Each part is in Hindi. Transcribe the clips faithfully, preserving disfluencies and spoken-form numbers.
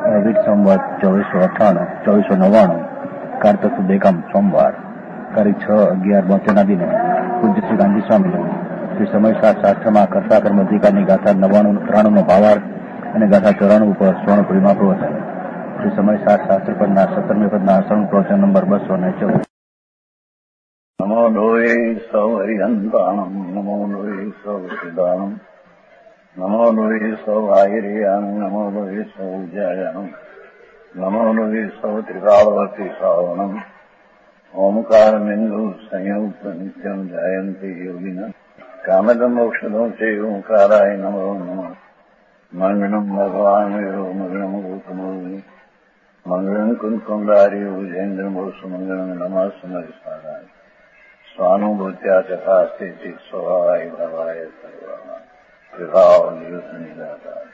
વિત સંવત ચોવીસો અઠ્ઠાણું ચોવીસો નવ્વાણું કાર્તક સુદ એકમ સોમવાર તારીખ છ અગિયાર બોતેરના દિને પૂજ્ય શ્રી ગાંધી સ્વામીનું શ્રી સમય શાસ્ત્રમાં કર્તા કર્મ અધિકારની ગાથા નવ્વાણું ત્રાણું નો ભાવાર્થ અને ગાથા ચોરાણું ઉપર સ્વર્ણપુરીમાં પ્રવચન શ્રી સમય શાસ્ત્ર પદના સત્તરમી પદના શરણ પ્રવચન નંબર બસો ને ચૌદ. નમો લોહે સૌ હરિહંતાણમ નમો લોહે સૌ સિદ્ધાણમ નમો લોહે સૌ આયર્યામ નમો લોહે સૌ જયામ નમો લોહે સૌ ત્રિકાળવતી શ્રાવણમ ઓમકાર બિંદુ સંયુક્ત નિત્યમ જયંતી યોગિના કામદમ મોક્ષદો છે ઓંકારાય નમો નમઃ મંગળમ ભગવાન વિરો મંગળમ ગૌતમોની મંગળમ કુંકુંડારી ઉજેન્દ્રમો સુમંગળમ નમઃ સમયસારાય સ્વાનુભૂત્યા તથા સ્થિતિ સ્વભાવાય ભવાય સર્વમાં વિભાવ નિયુદ્ધ નિરાકાર.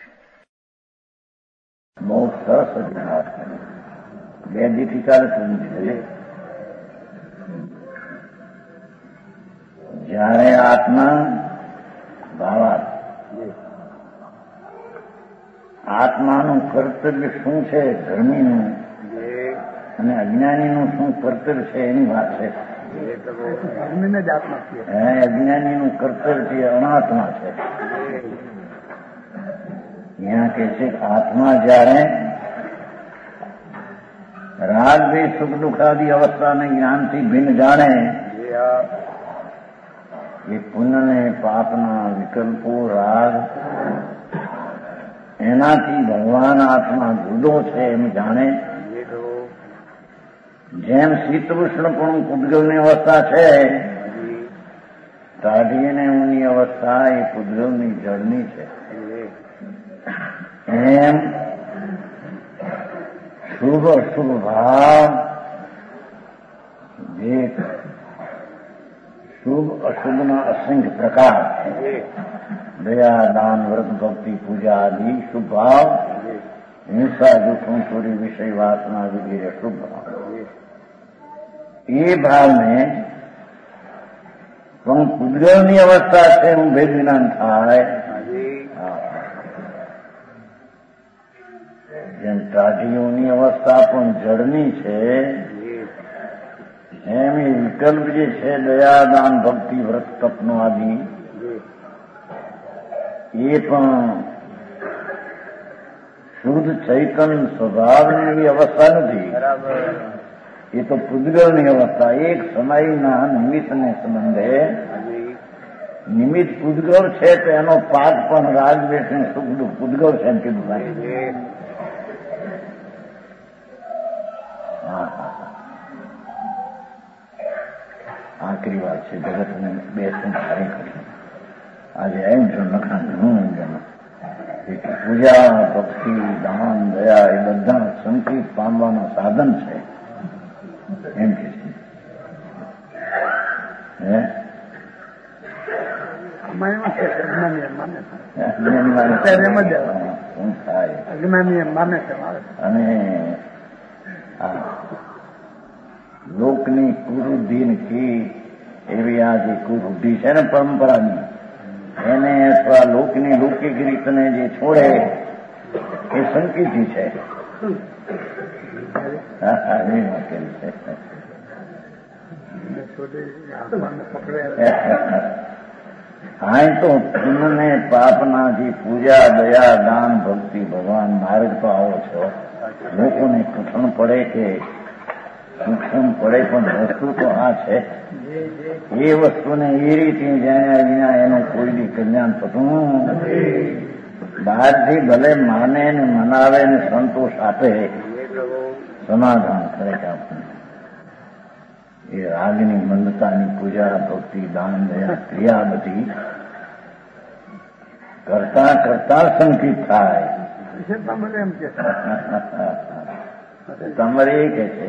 બહુ સરસ અભ્યાસ બે દીથી ચાલે છે. જયારે આત્મા ભાવાર્થ આત્માનું કર્તવ્ય શું છે ધર્મીનું અને અજ્ઞાનીનું શું કર્તવ્ય છે એની વાત છે. અજ્ઞાનીનું કર્તવ્ય છે અનાત્મા છે. यहाँ કે છે આત્મા જયારે રાગ દ્વેષ સુખ દુઃખાદી અવસ્થાને જ્ઞાનથી ભિન્ન જાણે એ પુણ્યને પાપના વિકલ્પો રાગ એનાથી ભગવાન આત્મા જુદો છે એમ જાણે. જેમ શીતવૃષ્ણપણું પૂતગલની અવસ્થા છે ટાઢી અને ઊની અવસ્થા એ પૂતગલની જળની છે. એમ શુભ અશુભ ભાવ જે શુભ અશુભના અસંખ્ય પ્રકાર દયા દાન વ્રત ભક્તિ પૂજા આદિ શુભ ભાવ હિંસા જૂઠું ચોરી વિષય વાસના વગેરે શુભ ભાવ એ ભાવને પણ પૂતગલની અવસ્થા છે હું ભેદ જ્ઞાન થાય. જેમ ટાઢીઓની અવસ્થા પણ જળની છે એમ એ વિકલ્પ જે છે દયા દાન ભક્તિ વ્રત તપનો આદિ એ પણ શુદ્ધ ચૈતન સ્વભાવની એવી અવસ્થા નથી. એ તો પૂતગલની અવસ્થા એક સમયના નિમિત્તને સંબંધે નિમિત્ત પૂતગલ છે તો એનો પાક પણ રાગ દ્વેષ સુખ દુઃખ પૂતગલ છે એમ કીધું ભાઈ. આખરી વાત છે જગતને બે શું ખરેખર આજે એમ જો લખાણ ઘણું એમ જાણો પૂજા ભક્તિ દાન દયા એ બધા સંકેત પામવાના સાધન છે એમ કે છે. અને લોકની કુરુદ્ધિ કી એવી આ જે કુરુદ્ધિ છે ને પરંપરાની એને અથવા લોકની લૌકિક રીતને જે છોડે એ સંકિતથી છે. હા તો પુણ્યને પાપના જે પૂજા દયા દાન ભક્તિ ભગવાન માર્ગ તો આવો છો લોકોને કથન પડે કે સૂક્ષ્મ પડે પણ વસ્તુ તો આ છે. એ વસ્તુને એ રીતે જાણ્યા વિના એનું કોઈ બી કલ્યાણ થતું બહારથી ભલે માને ને મનાવે ને સંતોષ આપે સમાધાન કરે કે આપણને એ રાગની મંદતાની પૂજા ભક્તિ દાન દયા ક્રિયા બધી કરતા કરતા સંકિત થાય. તમારે એ કે છે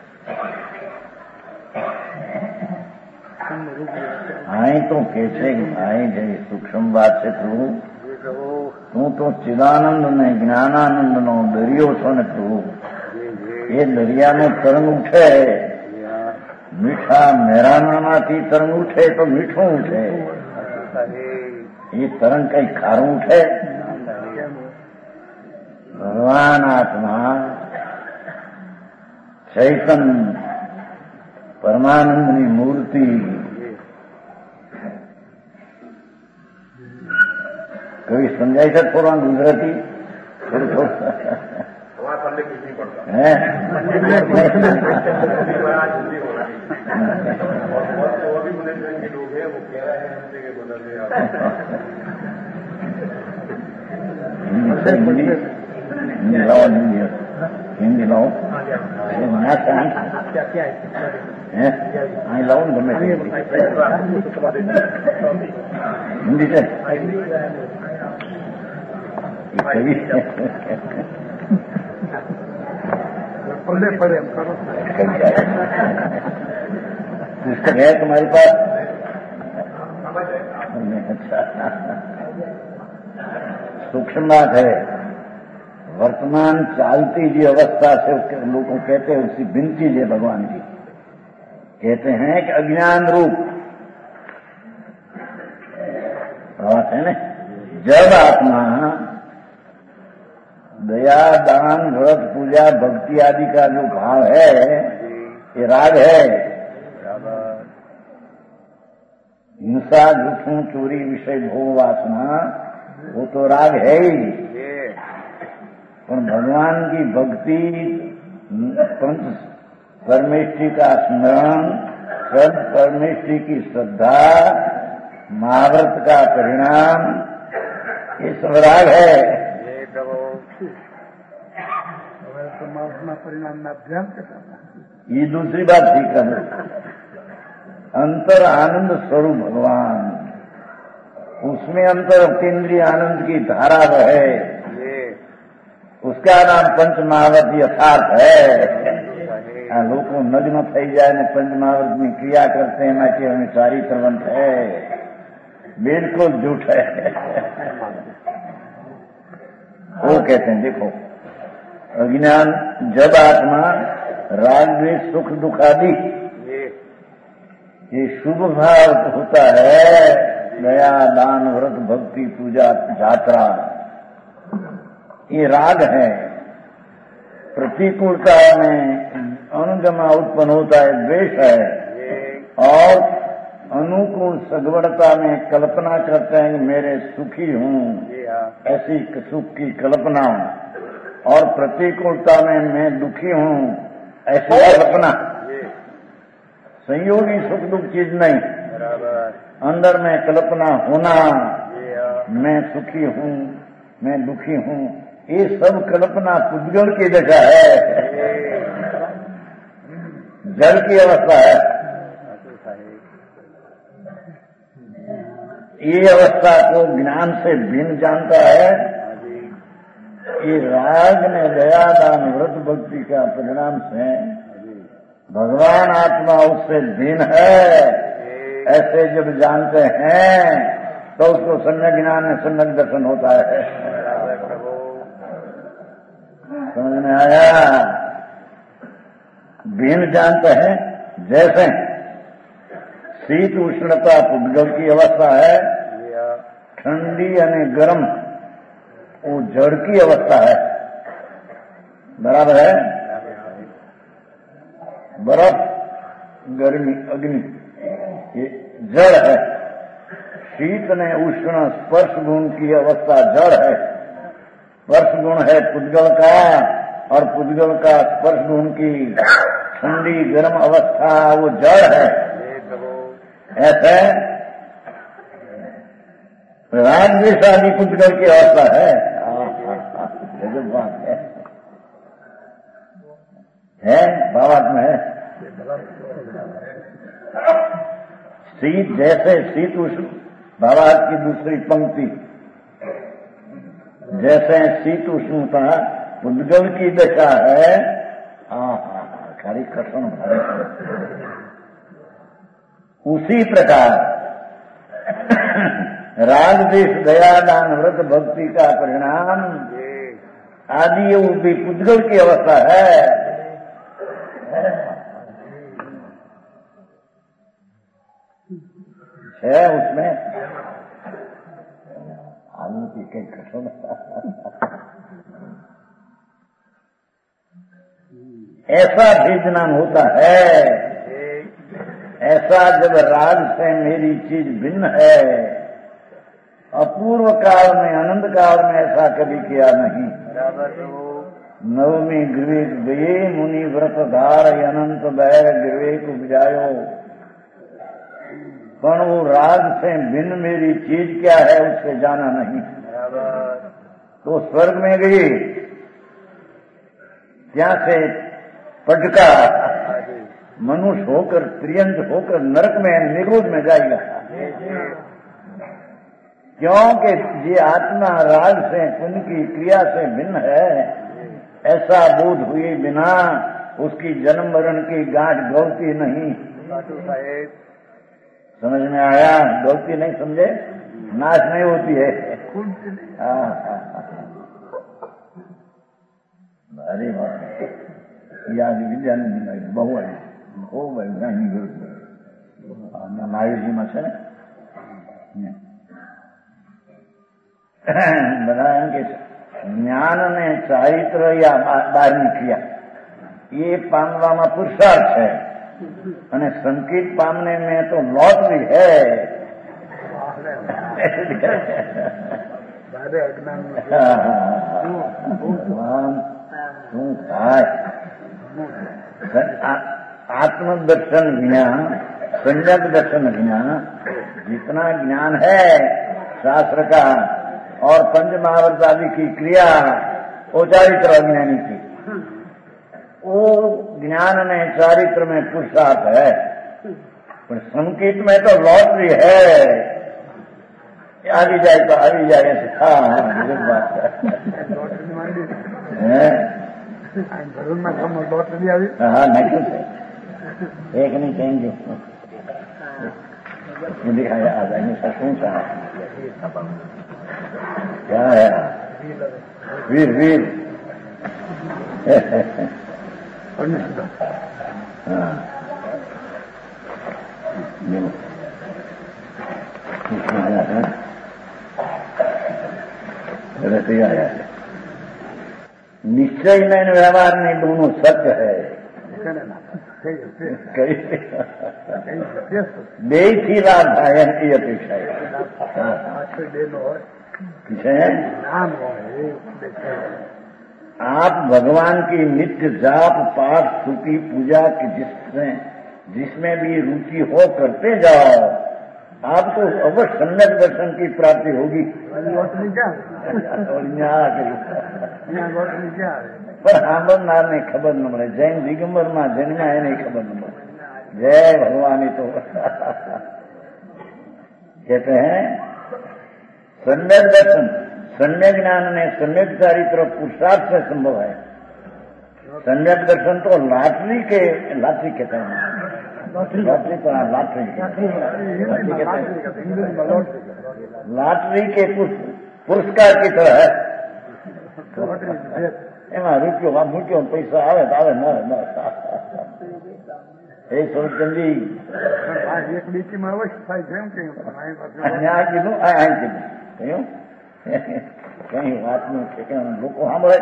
અહીં તો કે છે કે ભાઈ જે સૂક્ષ્મ વાત છે પ્રભુ તું તો ચિદાનંદ ને જ્ઞાનાનંદ નો દરિયો છો ને પ્રભુ. એ દરિયાનો તરંગ ઉઠે મીઠા મેરામણમાંથી તરંગ ઉઠે તો મીઠું ઉઠે. એ તરંગ કઈ ખારું ઉઠે? ભગવાન आत्मा चैतन्य परमानंदनी मूर्ति कभी समझाई सर थोड़ा गुजराती थोड़ा थोड़ा है हिंदी हिंदी लाओ हिंदी हिंदी लाओ અહીં લાવો ને ગમે હિન્દી છે पुस्तक है तुम्हारे पास? अच्छा, सूक्ष्म बात है। वर्तमान चालती जी अवस्था से उसके लोग कहते हैं उसकी भिन्न चीज है भगवान की। कहते हैं कि अज्ञान रूप बात है ना। जब आत्मा दया दान व्रत पूजा भक्ति आदि का जो भाव है ये राग है। हिंसा दुखों चोरी विषय भोग वासना वो तो राग है ही। और भगवान की भक्ति पंच परमेष्ठी का स्मरण सद परमेष्ठी की श्रद्धा महाव्रत का परिणाम ये सब राग है। परिणाम में अभ्यास करना ये दूसरी बात ठीक है। अंतर आनंद स्वरूप भगवान उसमें अंतर केंद्रीय आनंद की धारा है उसका नाम पंच महाव्रत यथार्थ है। लोग नग्न थी जाए ने पंच महाव्रत में क्रिया करते हैं ना कि हमें सारी प्रबंध है बिल्कुल झूठ है। वो कहते हैं देखो अज्ञान जब आत्मा राग द्वेष सुख दुख आदि ये शुभ भाव होता है दया दान व्रत भक्ति पूजा यात्रा ये राग है। प्रतिकूलता में अनुगमा उत्पन्न होता है द्वेष है। और अनुकूल सगवड़ता में कल्पना करते हैं कि मेरे सुखी हूँ ऐसी सुख की कल्पना और प्रतिकूलता में मैं दुखी हूँ ऐसी कल्पना। संयोगी सुख दुख चीज नहीं अंदर में कल्पना होना मैं सुखी हूँ मैं दुखी हूँ ये सब कल्पना पुद्गल की दशा है जड़ की अवस्था है। ये अवस्था को ज्ञान से भिन्न जानता है। ये राग ने दया दान व्रत भक्ति का परिणाम से भगवान आत्मा उससे भिन्न है ऐसे जब जानते हैं तो उसको सम्यक ज्ञान में सम्यक दर्शन होता है। समझ में आया? भिन्न जानते हैं जैसे शीत उष्णता पुद्गल की अवस्था है ठंडी यानी गर्म वो जड़ की अवस्था है। बराबर है? बर्फ गर्मी अग्नि ये जड़ है। शीत ने उष्ण स्पर्श गुण की अवस्था जड़ है। स्पर्श गुण है पुद्गल का और पुद्गल का स्पर्श गुण की ठंडी गर्म अवस्था वो जड़ है। ऐसे राग द्वेष आदि पुद्गल की अवस्था है। गजब बात है है भावात्म में है। शीत जैसे शीत उष्ण भावार्थ की दूसरी पंक्ति जैसे शीत उष्णता पुद्गल की दशा है। खाली कठिन भारी उसी प्रकार राग द्वेष दया दान व्रत भक्ति का परिणाम आदि वो भी पुद्गल की अवस्था है। है उसमें आलू की कई कठोर ऐसा भी ज्ञान होता है। ऐसा जब राग से मेरी चीज भिन्न है, अपूर्व काल में अनंत काल में ऐसा कभी किया नहीं। नवमी गिरवेक गये मुनि व्रत धार अनंत बैर गिरवेक उपजायो। पर वो राग से भिन्न मेरी चीज क्या है उससे जाना नहीं। तो स्वर्ग में गई, ત્યાં से पटका मनुष्य होकर त्रियंत होकर नरक में निरोध में जाएगा। क्योंकि ये आत्मा राग से पुण्य की क्रिया से भिन्न है, ऐसा बोध हुए बिना उसकी जन्म मरण की गांठ गलती नहीं। समझ में आया? गलती नहीं समझे, नाश नहीं होती है। अरे या विद्या बहु है બહુ વૈજ્ઞાનિક નાયુજીમાં છે ને બધા એમ કે જ્ઞાન અને ચારિત્ર યા બહારની ક્રિયા એ પામવામાં પુરુષાર્થ છે અને સંકેત પામને में तो लॉटरी है। भगवान तू થાય आत्मदर्शन ज्ञान, संयक दर्शन ज्ञान, जितना ज्ञान है शास्त्र का और पंच महावर्त आदि की क्रिया वो चारित्र अज्ञानी की, वो ज्ञान में चारित्र में पुरुषार्थ है। पर संकेत में तो लॉटरी है, आ भी जाए तो आ भी जाए। हाँ हाँ बात है। हाँ नहीं एक नहीं कहेंगे दिखाया आ जाएंगे सचमुच सा क्या है वीर वीर। हाँ आया है रहते आया है। निश्चय में व्यवहार में दोनों सत्य है। बेथी लाभायन की अपेक्षा है। आप भगवान की नित्य जाप पाठ स्तुति पूजा की जिसमें जिसमें भी रुचि हो करते जाओ, आपको अवश्य सम्यक दर्शन की प्राप्ति होगी। पर સાંભળનાર ને ખબર ન મળે। જૈન દિગંબર માં જન્મ્યા એને ખબર ન મળે। जय भगवान। तो कहते हैं सम्यक दर्शन, सम्यक ज्ञान ने सम्यक चारित्र पुरुषार्थ से संभव है। सम्यक दर्शन तो लॉटरी के लॉटरी कहते हैं, लॉटरी तो लॉटरी लॉटरी के पुरस्कार की तरह है। એમાં રૂપિયો મૂક્યો પૈસા આવે તો આવે, ન ન એ સ્વરૂપચંદી એક બીચમાં અવશ્ય થાય છે એમ કહ્યું કીધું આ કીધું કહ્યું કઈ વાતનું ઠેકાણું લોકો સાંભળે।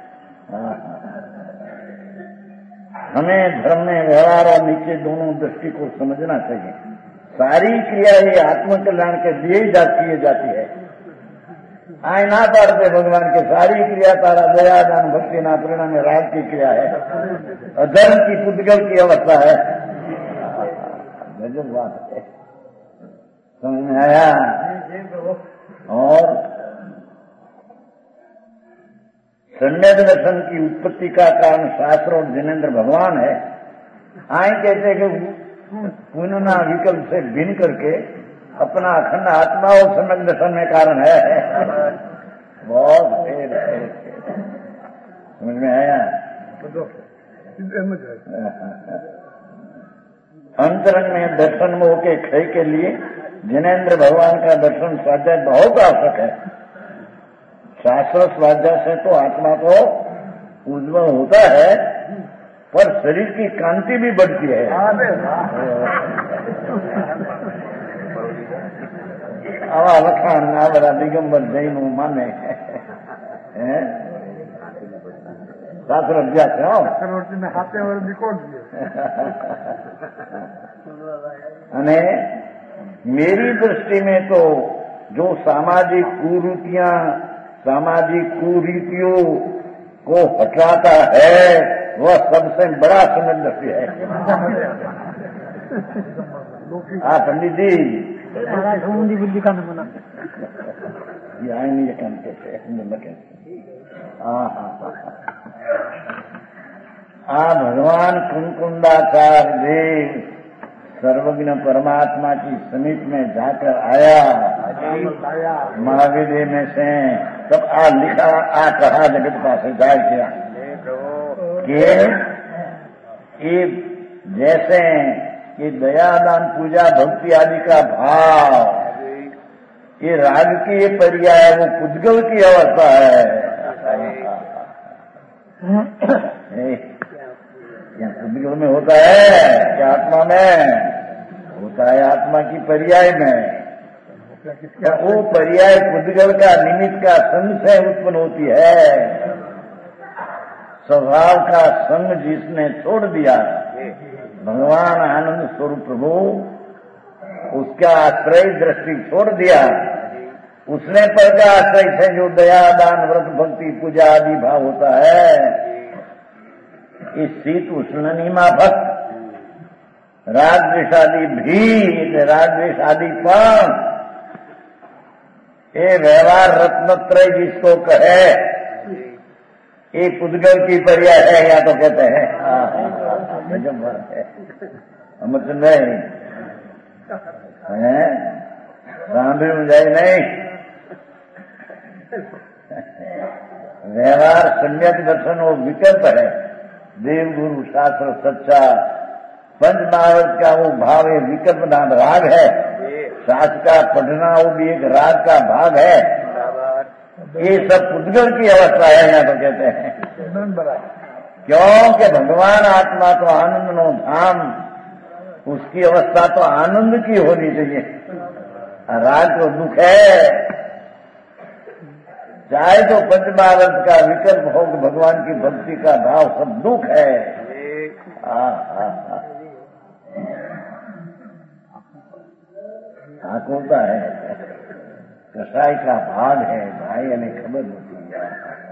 हमें धर्म में व्यवहार और नीचे दोनों दृष्टि को समझना चाहिए। सारी क्रिया ये आत्मकल्याण के लिए ही की जाती है। आए ना पाड़ते भगवान के सारी क्रिया तारा दया दान भक्ति ना प्रेरणा में राग की क्रिया है, अधर्म की पुद्गल की अवस्था है। गजब बात है, समझ में आया? और सम्यक दर्शन की उत्पत्ति का कारण शास्त्र और जिनेन्द्र भगवान है। आए कहते कि पुनः विकल्प से भिन्न करके अपना अखंड आत्मा और सम्यक दर्शन में कारण है। बहुत देर है, समझ में आया? अंतरंग में दर्शन मोह के क्षय के लिए जिनेन्द्र भगवान का दर्शन स्वाध्याय बहुत आवश्यक है। शास्त्र स्वाध्याय से तो आत्मा को उज्ज्वल होता है, पर शरीर की कांति भी बढ़ती है। आवा लखाण ना बड़ा दिगंबर जैन माने શાસ્ત્ર અભ્યાસ છે. સાતે વર્ષ નીકોળ અને मेरी दृष्टि में तो जो सामाजिक कुरीतियां सामाजिक कुरीतियों को हटाता है वह सबसे बड़ा समंदर है. हाँ पंडित जी बुद्धि का नमूना ये आएंगे ये काम कैसे हाँ हाँ हाँ भगवान कुंकुंडाचार्य देव सर्वज्ञ परमात्मा की समीप में जाकर आया महावीर में से तब आ लिखा आ कहा जगत का स्वीकार किया कि ये जैसे ये दयादान पूजा भक्ति आदि का भाव ये राग की ये पर्याय वो पुद्गल की अवस्था है. यहाँ पुद्गल में होता है क्या आत्मा में होता है आत्मा की पर्याय में. वो पर्याय पुद्गल का निमित्त का संग से उत्पन्न होती है. स्वभाव का संग जिसने छोड़ दिया भगवान आनंद स्वरूप प्रभु उसका आश्रय दृष्टि छोड़ दिया उसने पर का आश्रय से जो दया दान व्रत भक्ति पूजा आदि भाव होता है इस शीत उष्ण निमाफक राग द्वेष आदि भी राग द्वेष आदि पण ये व्यवहार रत्नत्रय जिसको कहे ये पुद्गल की पर्याय है या तो कहते हैं गजब बात है अमृत नहीं सामने जाए नहीं. व्यवहार सम्यक दर्शन वो विकल्प है. देव गुरु शास्त्र सच्चा पंच महावत का वो भाव है विकल्प नाम राग है. शास्त्र का पढ़ना वो भी एक राग का भाग है. ये सब पुद्गल की अवस्था है यहाँ तो कहते हैं. क्योंकि भगवान आत्मा तो आनंद नो धाम उसकी अवस्था तो आनंद की होनी चाहिए. राग तो दुख है. चाहे तो पंचमानंद का विकल्प हो कि भगवान की भक्ति का भाव सब दुख है. होता है कसाई का भाग है भाई ने खबर होती है.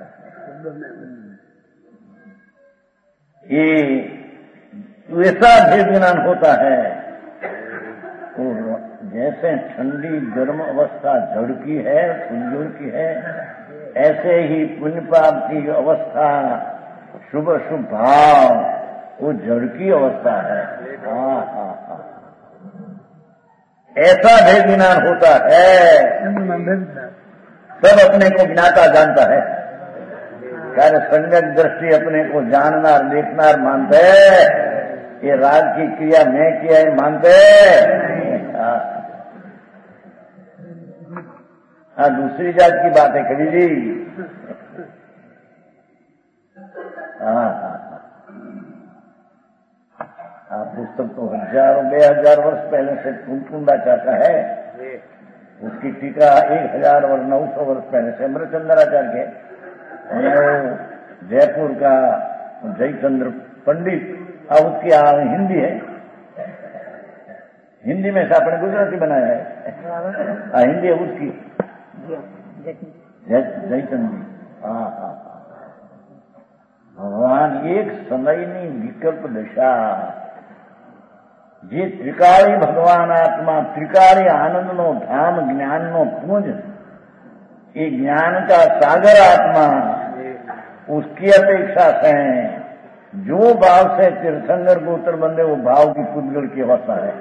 ये ऐसा भेद ज्ञान होता है तो जैसे ठंडी गर्म अवस्था जड़ की है फुलझुर की है ऐसे ही पुण्य पाप की अवस्था शुभ शुभ भाव वो जड़ की अवस्था है. हाँ हाँ हाँ ऐसा भेद ज्ञान होता है. सब अपने को ज्ञाता जानता है. कार्य सम्यक दृष्टि अपने को जाननार देखनार मानते ये राग की क्रिया मैं किया है मानते. हाँ दूसरी जात की बात है कवि जी. हाँ हाँ हाँ पुस्तक तो हजारों बे हजार वर्ष पहले से कुंकुंडाचार्य का है. उसकी टीका एक हजार और नौ सौ वर्ष पहले से अमृतचंद्राचार्य के जयपुर का जयचंद्र पंडित अब उसकी हिंदी है. हिंदी में से आपने गुजराती बनाया है. आ, हिंदी है उसकी जयचंद्र. हाँ हाँ भगवान एक समयनी विकल्प दशा જે ત્રિકાળી ભગવાન આત્મા ત્રિકાળી આનંદનો ધામ જ્ઞાનનો પુંજ ये ज्ञान का सागर आत्मा उसकी अपेक्षा से जो भाव से तीर्थंकर को उत्तर बंदे वो भाव की पुद्गल की अवस्था है.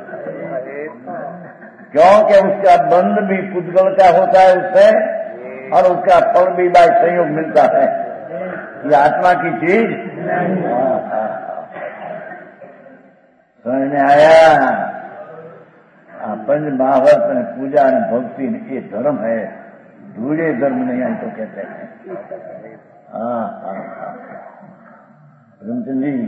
क्योंकि उसका बंध भी पुद्गल का होता है उससे और उसका फल भी बाय संयोग मिलता है. ये आत्मा की चीज समझ में आया. पंच महावत ने पूजा ने भक्ति ने ये धर्म है. दूजे धर्म नहीं है तो कहते हैं. हाँ हाँ हाँ रमचंद जी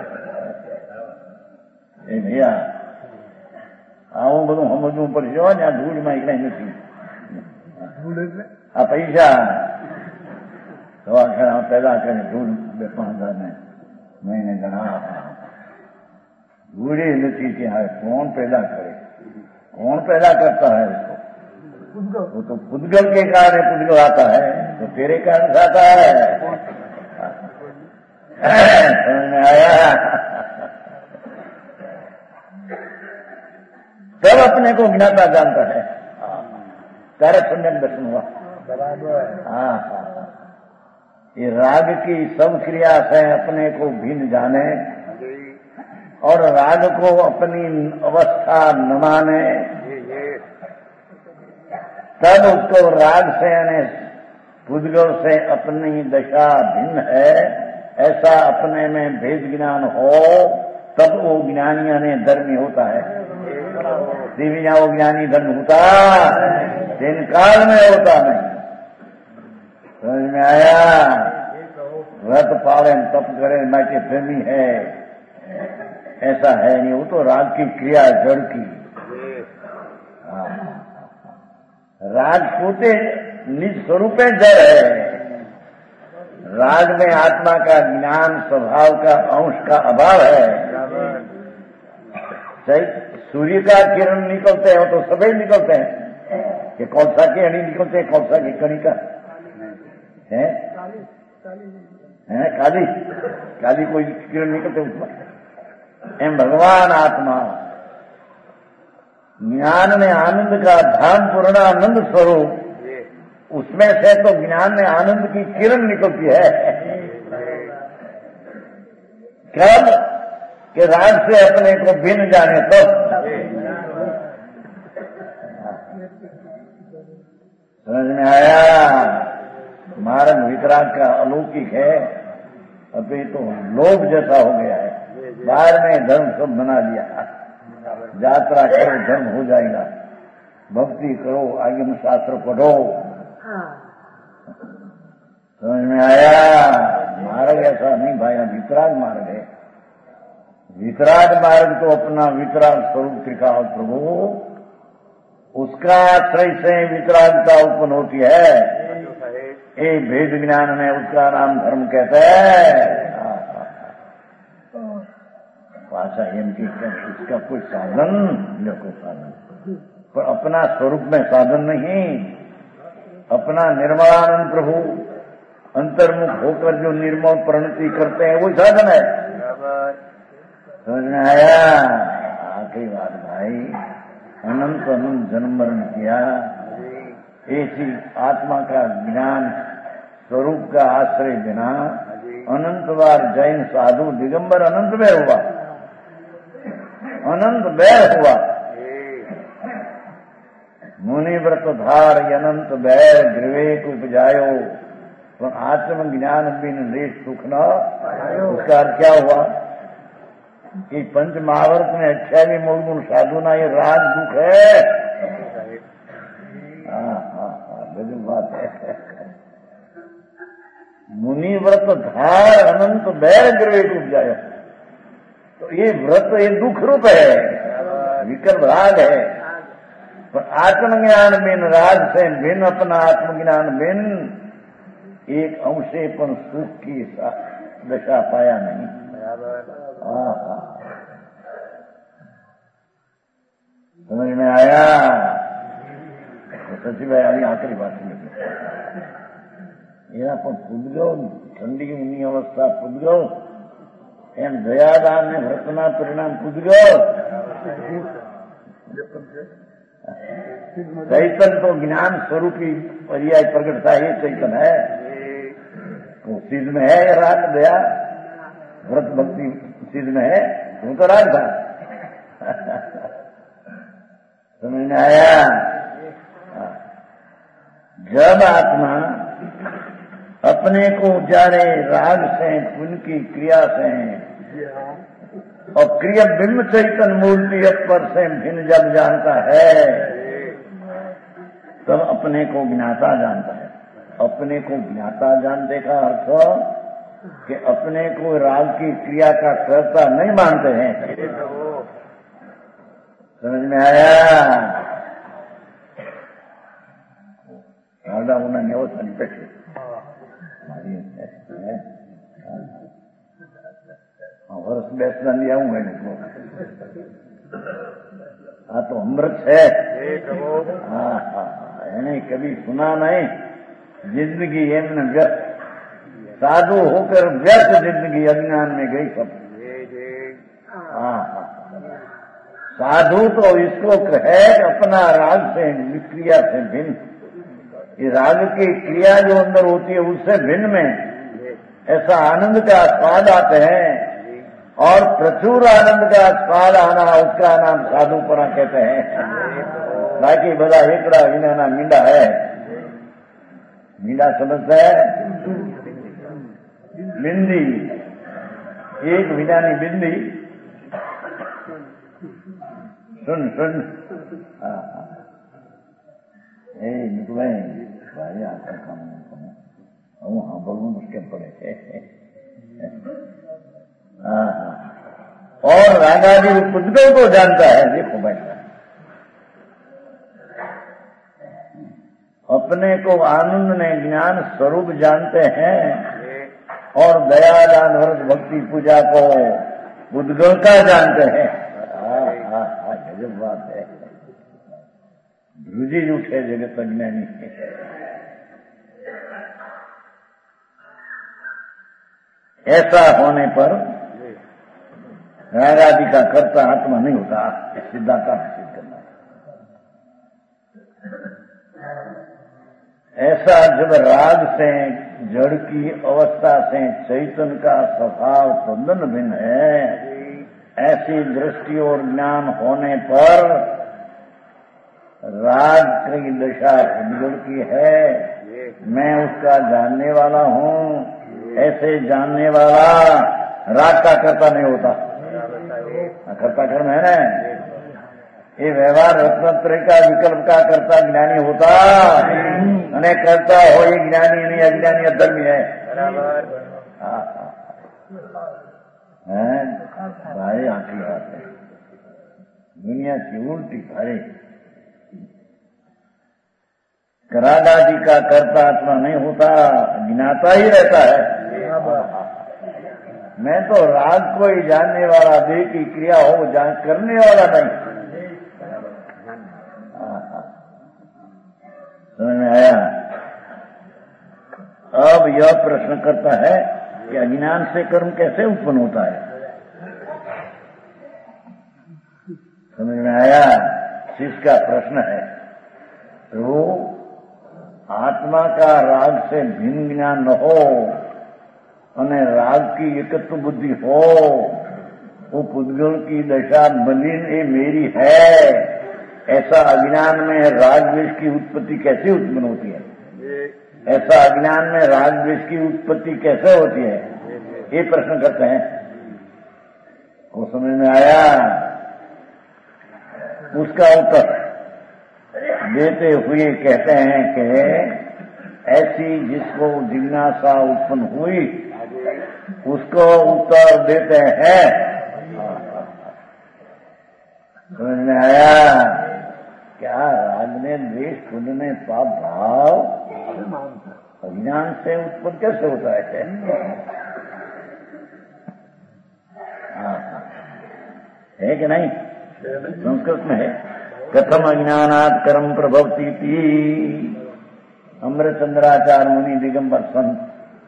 ए भैया આવું બધું સમજવું પડશે. ત્યાં ધૂળમાં એકલા નથી. આ પૈસા तो आखिर पैदा करे दूध बेपांदा ने मैंने गणा बूढ़ी लुची की है कौन पैदा करे, कौन पैदा करता है उसको? वो तो पुद्गल के कारण पुद्गल आता है, तो तेरे कारण से आता है। समझ में आया? तब अपने को ज्ञाता जानता है। तारा सम्यक दर्शन हुआ। हाँ हाँ, ये राग की सब क्रिया से अपने को भिन्न जाने और राग को अपनी अवस्था न माने, तब उसको राग से यानी पुद्गल से अपनी दशा भिन्न है ऐसा अपने में भेद ज्ञान हो, तब वो ज्ञानी यानी धर्मी होता है। दिव्या वो ज्ञानी धर्म होता, दिन काल में होता नहीं। समझ में आया? व्रत पाले तप करे माटे प्रेमी है, ऐसा है नहीं। वो तो राग की क्रिया जड़ की। राग पोते निज स्वरूप जड़ है। राग में आत्मा का ज्ञान स्वभाव का अंश का अभाव है। सही सूर्य का किरण निकलते हैं तो सभी निकलते हैं कि कौन सा की अड़ी निकलते हैं, कौन सा की कड़ी का है, है काली काली कोई किरण निकलते उसमें। एम भगवान आत्मा ज्ञान में आनंद का धाम पूर्ण आनंद स्वरूप, उसमें से तो ज्ञान में आनंद की किरण निकलती है। कब कि राग से अपने को भिन्न जाने तो। समझ में आया? मार्ग वितराग का अलौकिक है, अभी तो लोभ जैसा हो गया है। बाहर में धर्म सब बना लिया, यात्रा करो धर्म हो जाएगा, भक्ति करो आगे में शास्त्र पढ़ो। समझ में आया? मार्ग ऐसा नहीं भाई, वितराग मार्ग है। वितराग मार्ग तो अपना वितराग स्वरूप त्रिकाल प्रभु, उसका आश्रय से वितरागता उत्पन्न होती है। ये भेद ज्ञान में उसका नाम धर्म कहते हैं। भाषा इनकी इसका कोई साधन को साधन, पर अपना स्वरूप में साधन नहीं। अपना निर्मलानंद प्रभु अंतर्मुख होकर जो निर्मल प्रणति करते हैं वो साधन है। समझ में आया? आखिरी बात भाई, अनंत अनंत जन्म मरण किया, ऐसी आत्मा का ज्ञान स्वरूप का आश्रय बिना अनंत बार जैन साधु दिगंबर अनंत में हुआ, अनंत बैर हुआ। मुनि व्रत धार अनंत बैर विवेक उपजायो, तो आत्म ज्ञान बिन देश सुख न। उसका अर्थ क्या हुआ कि पंच महाभारत में अठावी मूल साधु ना ये राज दुख है। हाँ हाँ हाँ, गजब बात है। मुनि व्रत धार अनंत बैर विवेक उपजायो, तो ये व्रत ये दुख रूप है, विकल्प राग है। पर आत्मज्ञान बिन राग से भिन्न, अपना आत्मज्ञान बिन एक अंशे पर सुख की दशा पाया नहीं। हाँ हाँ, समझ में आया? तो सची भाई अभी आखिरी बात एना पर पुदगो ठंडी ऊनी अवस्था पुदगो एम दयादान ने व्रतना परिणाम पुदगो। चैतन तो ज्ञान स्वरूपी पर्याय प्रकटता है, चैतन है तो सिद्ध में है राग दया व्रत भक्ति सिद्ध में है, वो तो राग था। समझ में आया? जब आत्मा अपने को जाने राग से पुण्य की क्रिया से और क्रिया बिंब चैतन मूर्ति पर से भिन्न जब जानता है, तब अपने को ज्ञाता जानता है। अपने को ज्ञाता जानने का अर्थ कि अपने को राग की क्रिया का कर्ता नहीं मानते हैं। समझ में आया? राजा उन्हें न्योत अनिपेक्ष વર્ષ બેસવાની આવું હોય ને આ તો અમૃત છે. હા હા એને કભી સુના નહીં. जिंदगी एमने व्यस्त साधु होकर व्यस्त जिंदगी अज्ञान में गई सब. हाँ साधु तो इसको कहे अपना राग से क्रिया से भिन्न. ये राग की क्रिया जो अंदर होती है उससे भिन्न में ऐसा आनंद का स्वाद आते हैं और प्रचुर आनंद का स्वाद आना उसका नाम साधुपना कहते हैं. बाकी बड़ा एकड़ा विना मींडा है. मींडा समझता है बिंदी एक विनानी बिंदी सुन सुन ए निकले भाई आपका काम हूँ हाँ बोलूँ मुश्किल पड़े. हाँ और रागादि पुद्गल को जानता है. देखो भाई अपने को आनंद ने ज्ञान स्वरूप जानते हैं और दया दान व्रत भक्ति पूजा को उद्गल का जानते हैं. गजब बात है. ध्रुजी उठे जगत अज्ञानी. ऐसा होने पर रागादि का कर्ता आत्मा नहीं होता. सिद्धांत सिद्ध करना ऐसा जब राग से जड़ की अवस्था से चैतन्य का स्वभाव तद्दन भिन्न है. ऐसी दृष्टि और ज्ञान होने पर राग की दशा उद्गल की है. मैं उसका जानने वाला हूँ. ऐसे जानने वाला राग का कर्ता नहीं होता. कर्ता कर्म है ना. ये व्यवहार रत्नत्रय का विकल्प का कर्ता ज्ञानी होता. અને કરતા હોય જ્ઞાની નહીં અજ્ઞાની અધર્મી है. भाई आखिरी बात है. दुनिया की उल्टी भाई रागादि का कर्ता आत्मा नहीं होता. ज्ञाता ही रहता है. मैं तो राग को ही जानने वाला देह की क्रिया हो जान करने वाला नहीं. समझ में आया. अब यह प्रश्न करता है कि अज्ञान से कर्म कैसे उत्पन्न होता है. समझ में आया. इसका प्रश्न है. तो आत्मा का राग से भिन्न ज्ञान न हो અને राग की एकत्व बुद्धि हो. वो पुद्गल की दशा मलिन ये मेरी है. ऐसा अज्ञान में राग द्वेष की उत्पत्ति कैसे उत्पन्न होती है. ऐसा अज्ञान में राग द्वेष की उत्पत्ति कैसे होती है ये प्रश्न करते हैं. वो समझ में आया. उसका उत्तर देते हुए कहते हैं कि ऐसी जिसको जिज्ञासा उत्पन्न हुई उसको उत्तर देते हैं. समझ में आया. क्या राग ने द्वेष खुद ने पाप भाव अज्ञान से उत्पन्न कैसे होता है. है कि नहीं. संस्कृत में है कथम अज्ञानात् कर्म प्रभवती थी. अमृतचंद्राचार्य मुनि दिगंबर संत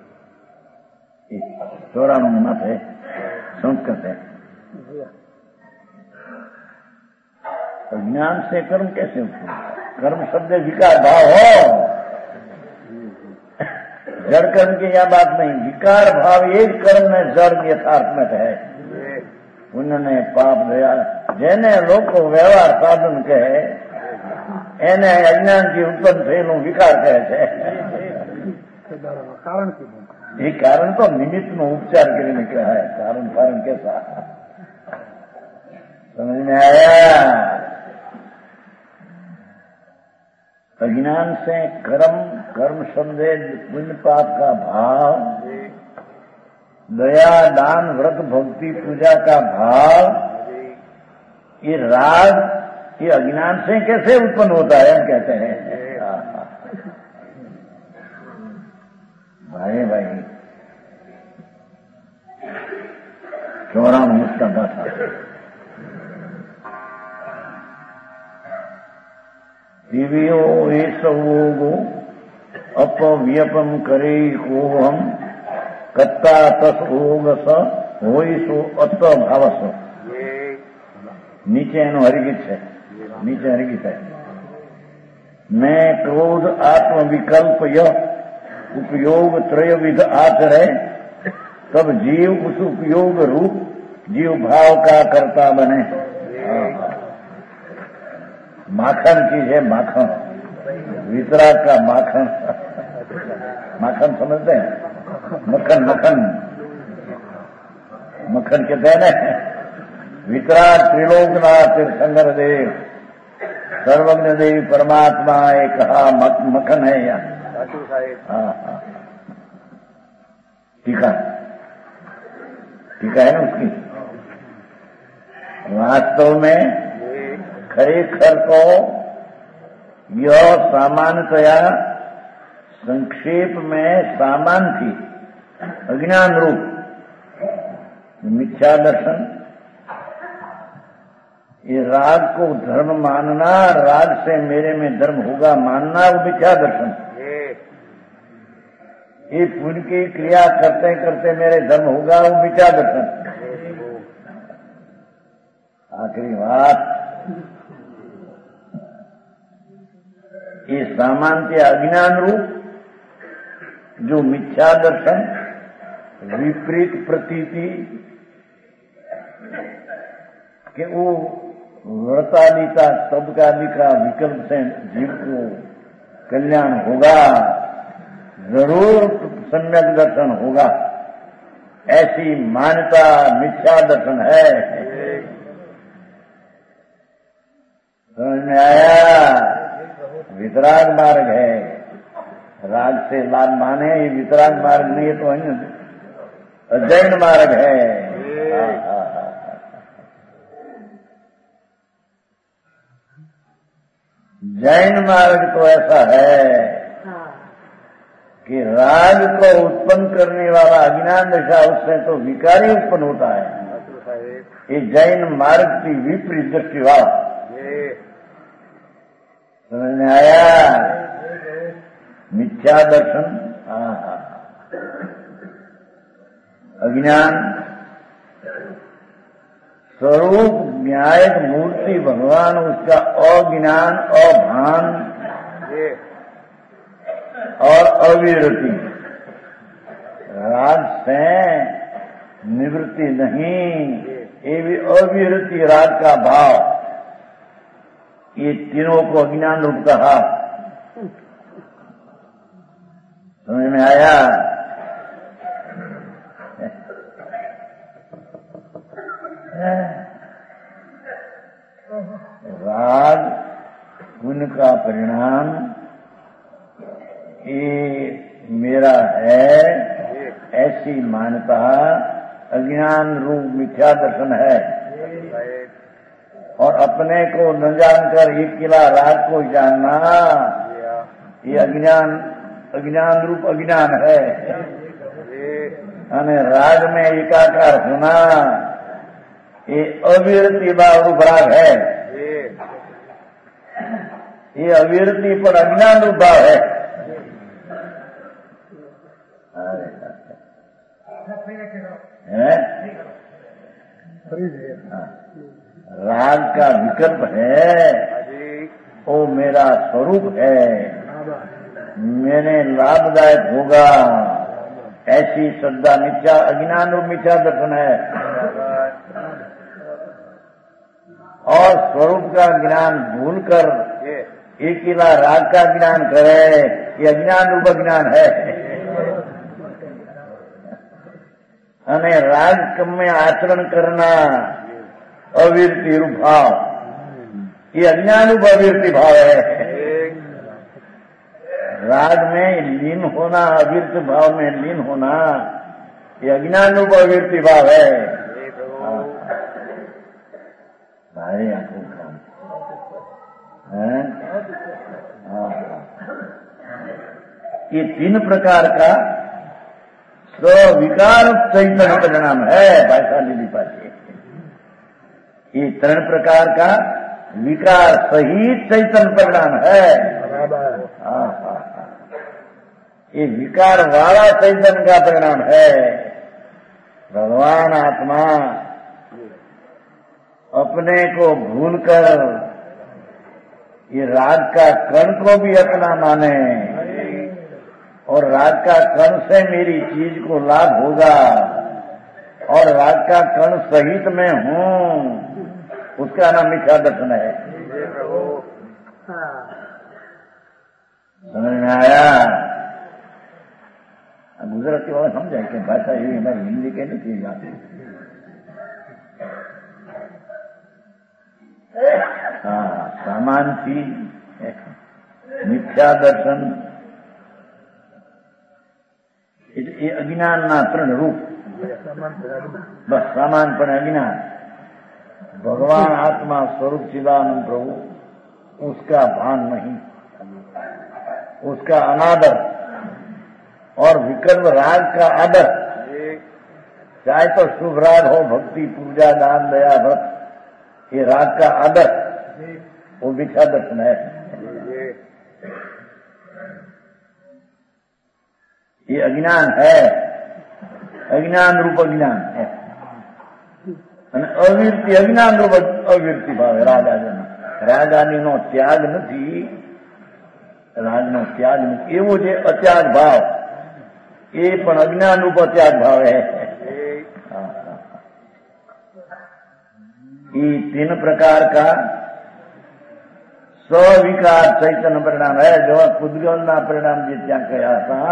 थोड़ा मत है. संस्कृत है. ज्ञान से कर्म कैसे उत्पन्न. कर्म शब्द विकार भाव हो. जड़ कर्म की यह बात नहीं. विकार भाव एक कर्म में जड़ यथार्थ में है. उन्होंने पाप दया जेने लोग को व्यवहार साधन कहे એને અજ્ઞાન થી ઉત્પન્ન થયેલું વિકાર કહે છે. એ કારણ તો નિમિત્ત નો ઉપચાર કરીને કહેવાય. કારણ કારણ કેસા. समझ में आया. अज्ञान से कर्म कर्म शब्द पुण्य पाप का भाव दया दान व्रत भक्ति पूजा का भाव ये राग ये अज्ञान से कैसे उत्पन्न होता है हम कहते हैं. भाई है भाई, चौराणु उसका दाता। दिव्यो एसवोगो अपव्यपम करे को हम कत्ता तस ओगस होई सो अत भावस। नीचे एनो हरिगीत है, नीचे हरिगीत है। मैं क्रोध आत्म विकल्प यह उपयोग त्रयविध आचरे, तब जीव उस उपयोग रूप जीव भाव का कर्ता बने। माखन चीज है, माखन, वितराग का माखन। माखन समझते हैं? मक्खन, मक्खन, मक्खन कहते हैं ना। वितराग त्रिलोकनाथ तीर्थंकर देव सर्वज्ञ देवी परमात्मा एक कहा मक्खन है यहाँ। हाँ हाँ, टीका टीका है ना उसकी। वास्तव में खरेखर तो यह सामान्यतया संक्षेप में सामान्य थी, अज्ञान रूप मिथ्या दर्शन। ये राग को धर्म मानना, राग से मेरे में धर्म होगा मानना, वो मिथ्या दर्शन। ये पुण्य की क्रिया करते करते मेरे धर्म होगा, वो मिथ्या दर्शन। आखिरी बात, ये सामान्य अज्ञान रूप जो मिथ्या दर्शन, विपरीत प्रतीति कि वो व्रतादिता सबकादि का विकल्प से जीव को कल्याण होगा, जरूर सम्यक दर्शन होगा, ऐसी मान्यता मिथ्या दर्शन है। समझ में आया? वितराग मार्ग है। राग से लाभ माने, ये वितराग मार्ग नहीं है तो अजैन मार्ग है। जैन मार्ग तो ऐसा है कि राग को उत्पन्न करने वाला अज्ञान दशा, उससे तो विकारी उत्पन्न होता है। ये जैन मार्ग की विपरीत दृष्टि वाला। समझ में आया? मिथ्या दर्शन, अज्ञान स्वरूप न्यायिक मूर्ति भगवान, उसका अज्ञान, अभान और अविरति। राग से निवृत्ति नहीं, ये भी अविरति राग का भाव। ये तीनों को अज्ञान रूप कहा। समझ में आया? राग गुण का परिणाम ये मेरा है, ऐसी मान्यता अज्ञान रूप मिथ्या दर्शन है। और अपने को न जानकर एक किला राग को जानना, ये अज्ञान अज्ञान रूप अज्ञान है। यानी राग में एकाकार होना, ये अविरति भाव रूप राग है। ये अविरति पर अज्ञान रूप भाव है। है? राग का विकल्प है, वो मेरा स्वरूप है, मेरे लाभदायक होगा, ऐसी श्रद्धा मिथ्या अज्ञान रूप मिथ्या दर्शन है। और स्वरूप का ज्ञान भूलकर एक किला राग का ज्ञान करे, ये अज्ञान रूप अज्ञान है। અને રાગ કમ્મે આચરણ કરना अविरति रूप भाव, ये अज्ञान रूप अविरति भाव है। राग में लीन होना, अविरत भाव में लीन होना, ये अज्ञान रूप अविरति भाव है। सारी आंखों काम है। ये तीन प्रकार का स्विकार चैतन्य परिणाम है भाषा लीली पासी। ये तीन प्रकार का विकार सहित चैतन्य परिणाम है। हाँ हाँ ये विकार वाला चैतन्य का परिणाम है। भगवान आत्मा अपने को भूलकर ये राग का कण को भी अपना माने और राग का कण से मेरी चीज को लाभ होगा और राग का कण सहित में हूं, उसका नाम मिथ्या दर्शन है। समझ में आया? गुजराती वाले समझाए कि भाषा ये हमारी हिंदी के नहीं की जाती। हाँ सामान चीज मिथ्या दर्शन ये अज्ञान ना त्रण रूप बस सामान पर अज्ञान। भगवान आत्मा स्वरूप चिदानंद प्रभु उसका भान नहीं, उसका अनादर और विकल्प राग का आदर, चाहे तो शुभ राग हो भक्ति पूजा दान दया व्रत, ये राग का आदर वो मिथ्या दर्शन है। ये अज्ञान है, अज्ञान रूप अज्ञान है। अविरति अज्ञान रूप अविरति भाव है रागानी। रागानी नो त्याग नहीं, राग नो त्याग नहीं, एवो जे अत्याग भाव ये पण अज्ञान रूप अत्याग भाव है। ये तीन प्रकार का स्विकार चैतन्य परिणाम है। जो पुद्गल ना परिणाम जी त्या कहा था,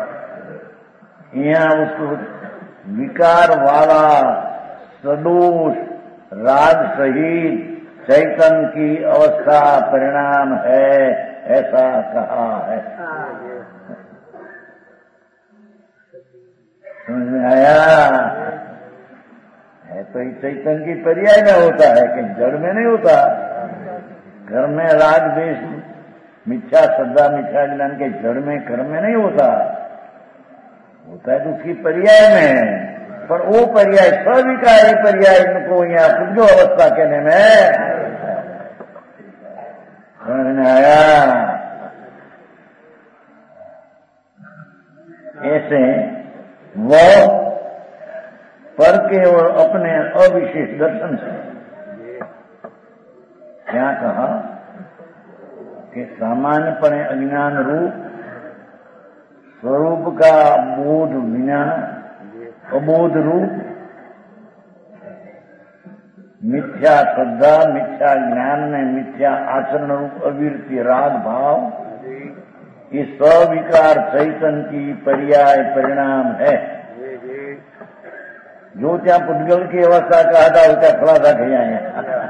यहाँ उसको विकार वाला सदोष राग सहित चैतन्य की अवस्था परिणाम है, ऐसा कहा है। समझ में आया? है तो ये चैतन्य की पर्याय में होता है कि जड़ में नहीं होता। घर में राग द्वेष मिथ्या श्रद्धा मिथ्या ज्ञान के जड़ में कर्म में नहीं होता, होता है तो उसकी पर्याय में। पर वो पर्याय स्विकारी पर्याय इनको यहाँ पुद्गल अवस्था कहने में समझ में आया? ऐसे वो पर के और अपने अविशेष दर्शन से क्या कहा कि सामान्यपणे अज्ञान रूप स्वरूप का बोध बिना अबोध रूप मिथ्या श्रद्धा मिथ्या ज्ञान में मिथ्या आचरण रूप अविरति राग भाव ये स्विकार चैतन्य की पर्याय परिणाम है। जो त्या पुद्गल की अवस्था कहा था उसका खुलासा किया है।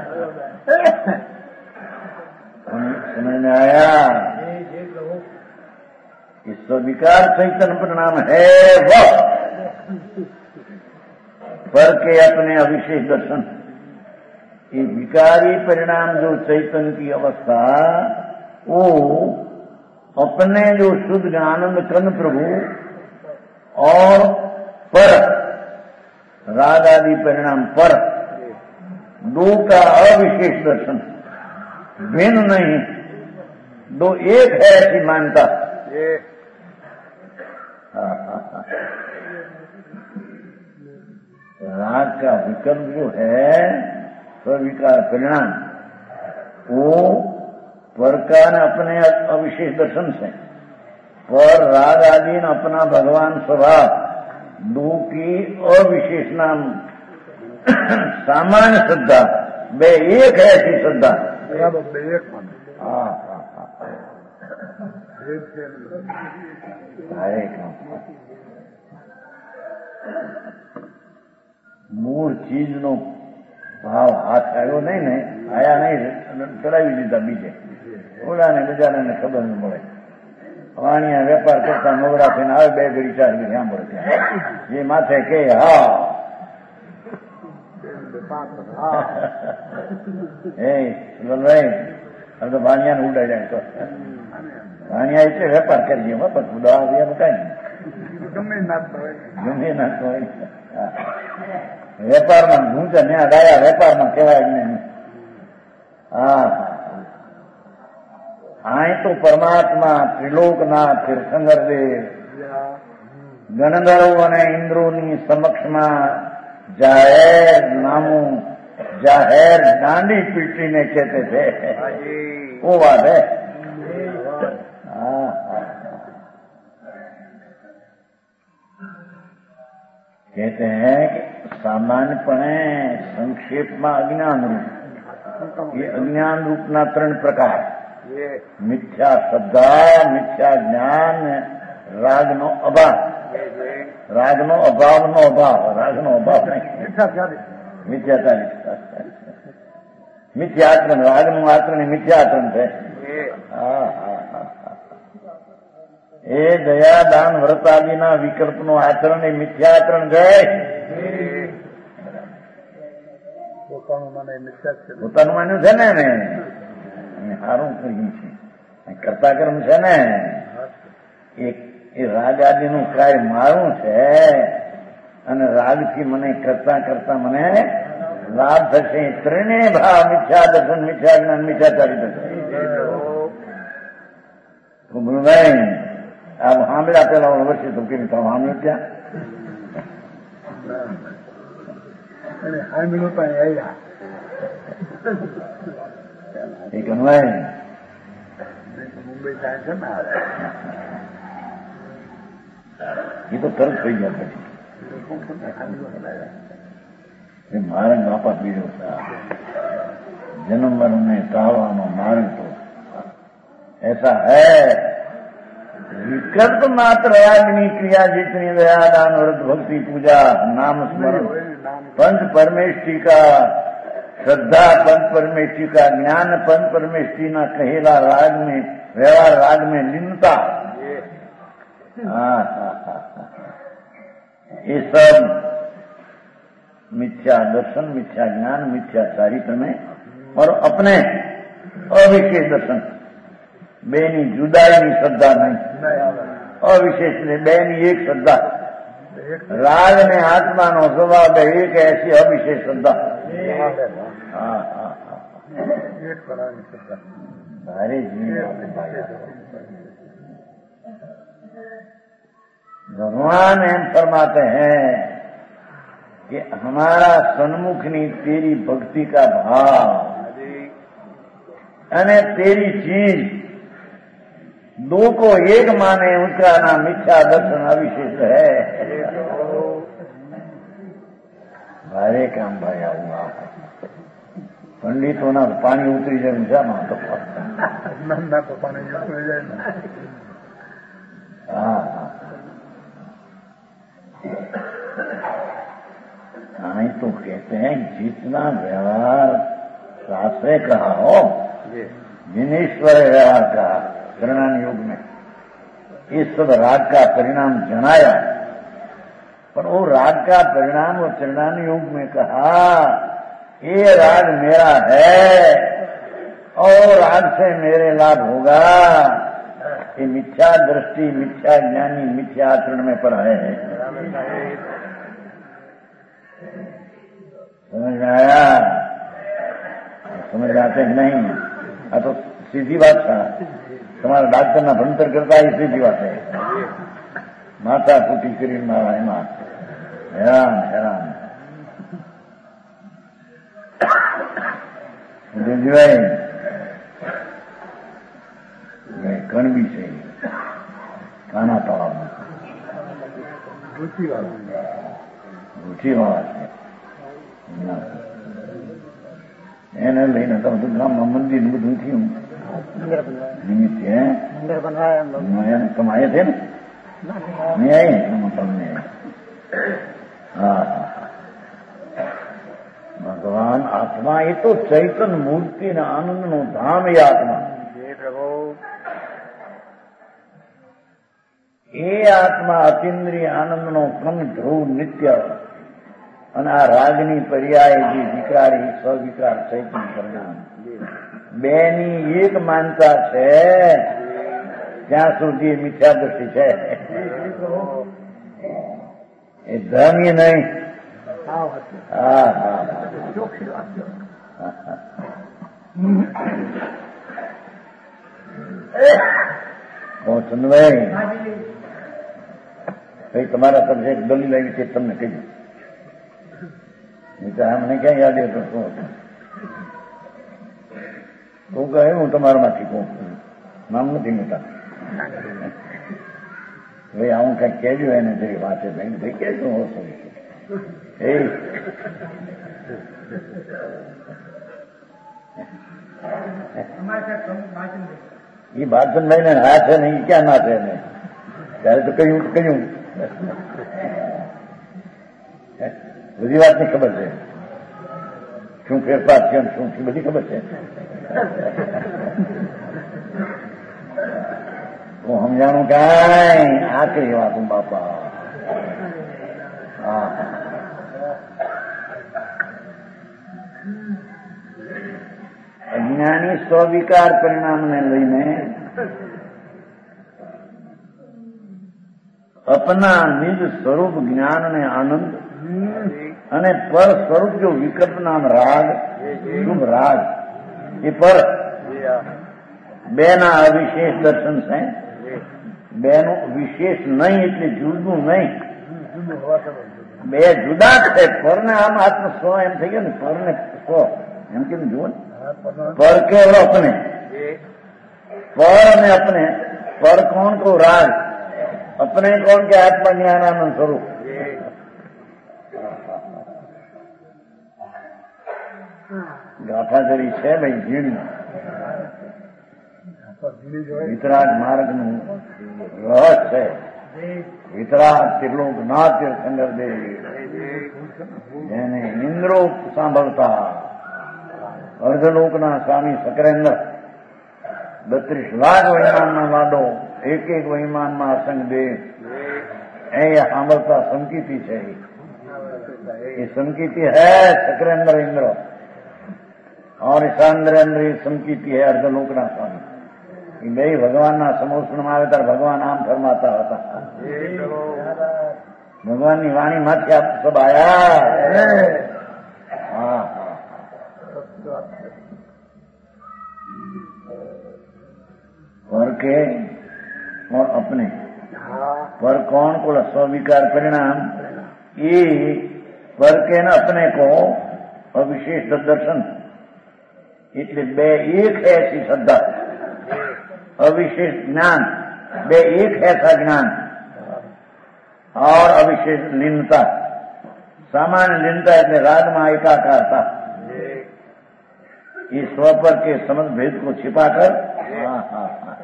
समझ में आया? इस स्विकार चैतन्य परिणाम है वह पर के अपने अविशेष दर्शन। ये विकारी परिणाम जो चैतन्य की अवस्था वो अपने जो शुद्ध आनंद कर्ण प्रभु और पर राग आदि परिणाम पर दो का अविशेष दर्शन, भिन्न नहीं, दो एक है ऐसी मान्यता। राग का विकल्प जो है स्विकार परिणाम वो पर का न अपने अविशेष दर्शन से, पर राग आदि न अपना भगवान स्वभाव, दो की अविशेष नाम सामान्य श्रद्धा, वे एक है ऐसी श्रद्धा। हाँ हाँ हाँ हरे काम मूળ ચીજનો ભાવ હાથ આવ્યો નહીં ને આયા નહીં ચડાવી દીધા બીજે ઓલાને બજારાને ખબર ન મળે વાણિયા વેપાર કરતા નવરા થઈને આવે બે ઘડી ચાર ઘડી સાંભળે ત્યાં એ માથે કે હા એ ભાઈ હવે તો ભાણિયાને ઉડાડ્યા તો ભાણિયા એટલે વેપાર કરીએ પણ ઉડાવ્યા કાંઈ નહીં ગમે નાખતો હોય ગમે નાખતો હોય વેપારમાં ઘૂંચે ન્યા ડાયા વેપારમાં કહેવાય નહીં. હા આય તો પરમાત્મા ત્રિલોકના તીર્થંકર દેવ ગણધરો અને ઇન્દ્રોની સમક્ષમાં જાહેર નામું જાહેર દાંડી પીટીને કહેते थे. वो बात है. हाँ कहते हैं कि सामान्यपणे संक्षेपમાં અજ્ઞાન રૂપ એ અજ્ઞાન રૂપના ત્રણ પ્રકાર મિથ્યા શ્રદ્ધા મિથ્યા જ્ઞાન રાગનો અભાવ. રાગનો અભાવનો અભાવ રાગનો અભાવ નહીં મિથ્યાચારી મિથ્યાચરણ રાગનું આચરણ મિથ્યાચરણ છે. હા હા હા એ દયા દાન વ્રત આદિના વિકલ્પનું આચરણ એ મિથ્યાચરણ છે. પોતાનું મને મિથ્યા પોતાનું માન્યું છે ને અમે સારું કર્યું છે કરતા કર્મ છે ને એ રાગ આદિનું કાર્ય મારું છે અને રાગથી મને કરતા કરતા મને લાભ થશે. ત્રણેય ભાવ મિથ્યા દર્શન મિથ્યા જ્ઞાન મિથ્યાચારી થશે. ભાઈ આ સાંભળ્યા પેલા વર્ષે તો કેમ થાવ સાંભળ્યું ત્યાં સાંભળ્યું પણ આવ્યા એ કનવાય મુંબઈ જાય છે ને એ તો તરત થઈ ગયા પછી મારે બાપા પીડ્યો जन्म मरण में टाळવાનો मार्ग तो ऐसा है. विकल्प मात्र रागनी क्रिया जितनी दया दान व्रत भक्ति पूजा नाम स्मरण पंच परमेष्ठी का श्रद्धा पंच परमेष्ठी का ज्ञान पंच परमेष्ठी ना कहेला राग में व्यवहार राग में लीनता. हाँ हाँ हाँ ये सब मिथ्या दर्शन मिथ्या ज्ञान मिथ्या चारित्र में और अपने अविशेष दर्शन बेनी जुदाईनी श्रद्धा नहीं अविशेष ने बेनी एक श्रद्धा राग ने आत्मा नो स्वभाव एक ऐसी अविशेष श्रद्धा. हाँ हाँ हाँ सारे जीवन भगवान एम फरमाते हैं कि हमारा सन्मुखनी तेरी भक्ति का भाव अने तेरी चीज दो को एक माने उसका नाम मिथ्या दर्शन अविशेष है. भारे काम भाई आऊंगा पंडितों ना पानी उतरी जाए ऊंचा ना तो ना तो पानी उतरी जाए ना. हाँ हाँ तो कहते हैं जितना व्यवहार शास्त्र कहा हो जिनेश्वर व्यवहार कहा चरणान योग में ये सब राग का परिणाम जनाया पर वो राग का परिणाम वो चरणान योग में कहा ये राग मेरा है और राग से मेरे लाभ होगा. ये मिथ्या दृष्टि मिथ्या ज्ञानी मिथ्या आचरण में पड़ा है. समझ में आया? समझ आते नहीं आ तो सीधी बात था. તમારા ડાક્ટરના ભણતર કરતા એ સીધી વાત છે. માતા કુટી કરીને મારા એમાં હેરાન હેરાન જોવાય કણબી છે કાના તળાવમાં રૂચિવાળા છે એને લઈને તમે તો ગામમાં મંદિર બધું થયું નિમિત્ત है कमाए थे ना नहीं आई तुमने. हाँ भगवान आत्मा ये तो चैतन्य मूर्ति न आनंद नो धाम ये आत्मा ये आत्मा अतीन्द्रिय आनंद नो कम ध्रुव नित्य અને આ રાગની પર્યાય જે વિકારી સ્વવિકાર ચૈતન્ય પરિણામ બેની એક માનતા છે ત્યાં સુધી મિથ્યા દ્રષ્ટિ છે. એ ધર્મ એ નહીં. હા વાત હા હા ચોખ્ખી વાત છે. ચંદભાઈ ભાઈ તમારા તરફ એક દલીલ આવી છે તમને કહ્યું નહીં તો મને ક્યાં યાદ હતો શું હતું તું કહે હું તમારામાંથી કહું નામ નથી મોટા ભાઈ આવું કઈ કહેજો એને જેવી વાત છે ભાઈ કહેજો હોશો એ એ બાદશાહભાઈ ને હા છે ને એ ક્યાં ના છે ને ત્યારે તો કહ્યું કહ્યું બધી વાતની ખબર છે શું ફેરફાર છે શું છે બધી ખબર છે હું સમજાણું કાંઈ આ કઈ વાત હું બાપા હા અજ્ઞાની સ્વવિકાર પરિણામને લઈને અપના નિજ સ્વરૂપ જ્ઞાનને આનંદ અને પર સ્વરૂપ જો વિકલ્પ નામ રાગ શુભ રાગ એ પર બે ના અવિશેષ દર્શન છે બે નું વિશેષ નહીં એટલે જુદું નહીં બે જુદા છે પર ને આમ આત્મ સ્વ એમ થઈ ગયો ને પર ને સ્વ એમ કેમ જુઓ ને पर केवल अपने पर में अपने पर कौन को राग अपने कौन के आत्मज्ञानानंद स्वरूप गाथा जरी है भाई झीणी वितराग मार्ग નું રહસ્ય વિતરાગ ત્રિલોકનાથ તીર્થંકર દેવ જેને ઇન્દ્રો સાંભળતા અર્ધલોકના સ્વામી સકરેન્દ્ર બત્રીસ લાખ વૈમાનના લાડો એક એક વૈમાનમાં અસંગ દેવ એ સાંભળતા સંકિતિ છે એ સંકિતિ હૈ સકરેન્દ્ર ઇન્દ્ર और ईशान्द्रेन्द्र ये संकीति है अर्धलोकना स्वामी ये બે ભગવાનના સમોષણમાં આવે ત્યારે ભગવાન આમ ફરમાતા હતા ભગવાનની વાણી માંથી આપ સબ આયા હા पर के और अपने पर कौन को स्विकार परिणाम ये पर के न अपने को अविशेष दर्शन એટલે બે એક है ऐसी श्रद्धा अविशेष ज्ञान बे एक है ऐसा ज्ञान और अविशेष लीनता सामान्य लीनता એટલે राग में एकाकारता ये स्व पर के समझ भेद को छिपाकर हाँ हाँ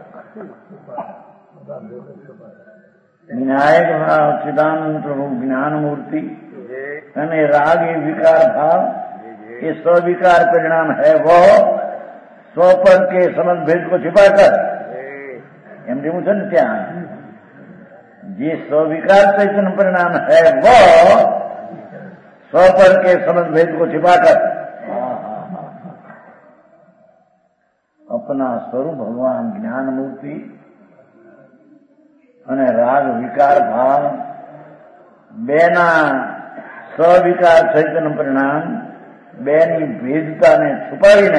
विनायक भाव चिदानंद प्रभु ज्ञान मूर्ति અને राग ये विकार भाव ये स्विकार परिणाम है वो स्व पर के समझ भेद को छिपाकर एम जेवू छे ने त्यां जे स्विकार चैतन्य परिणाम है वो स्व पर के समझ भेद को छिपाकर अपना स्वरूप भगवान ज्ञान मूर्ति અને રાગ વિકાર ભાવ બેના સ્વિકાર ચૈતન્ય પરિણામ બેની ભેદતાને છુપાવીને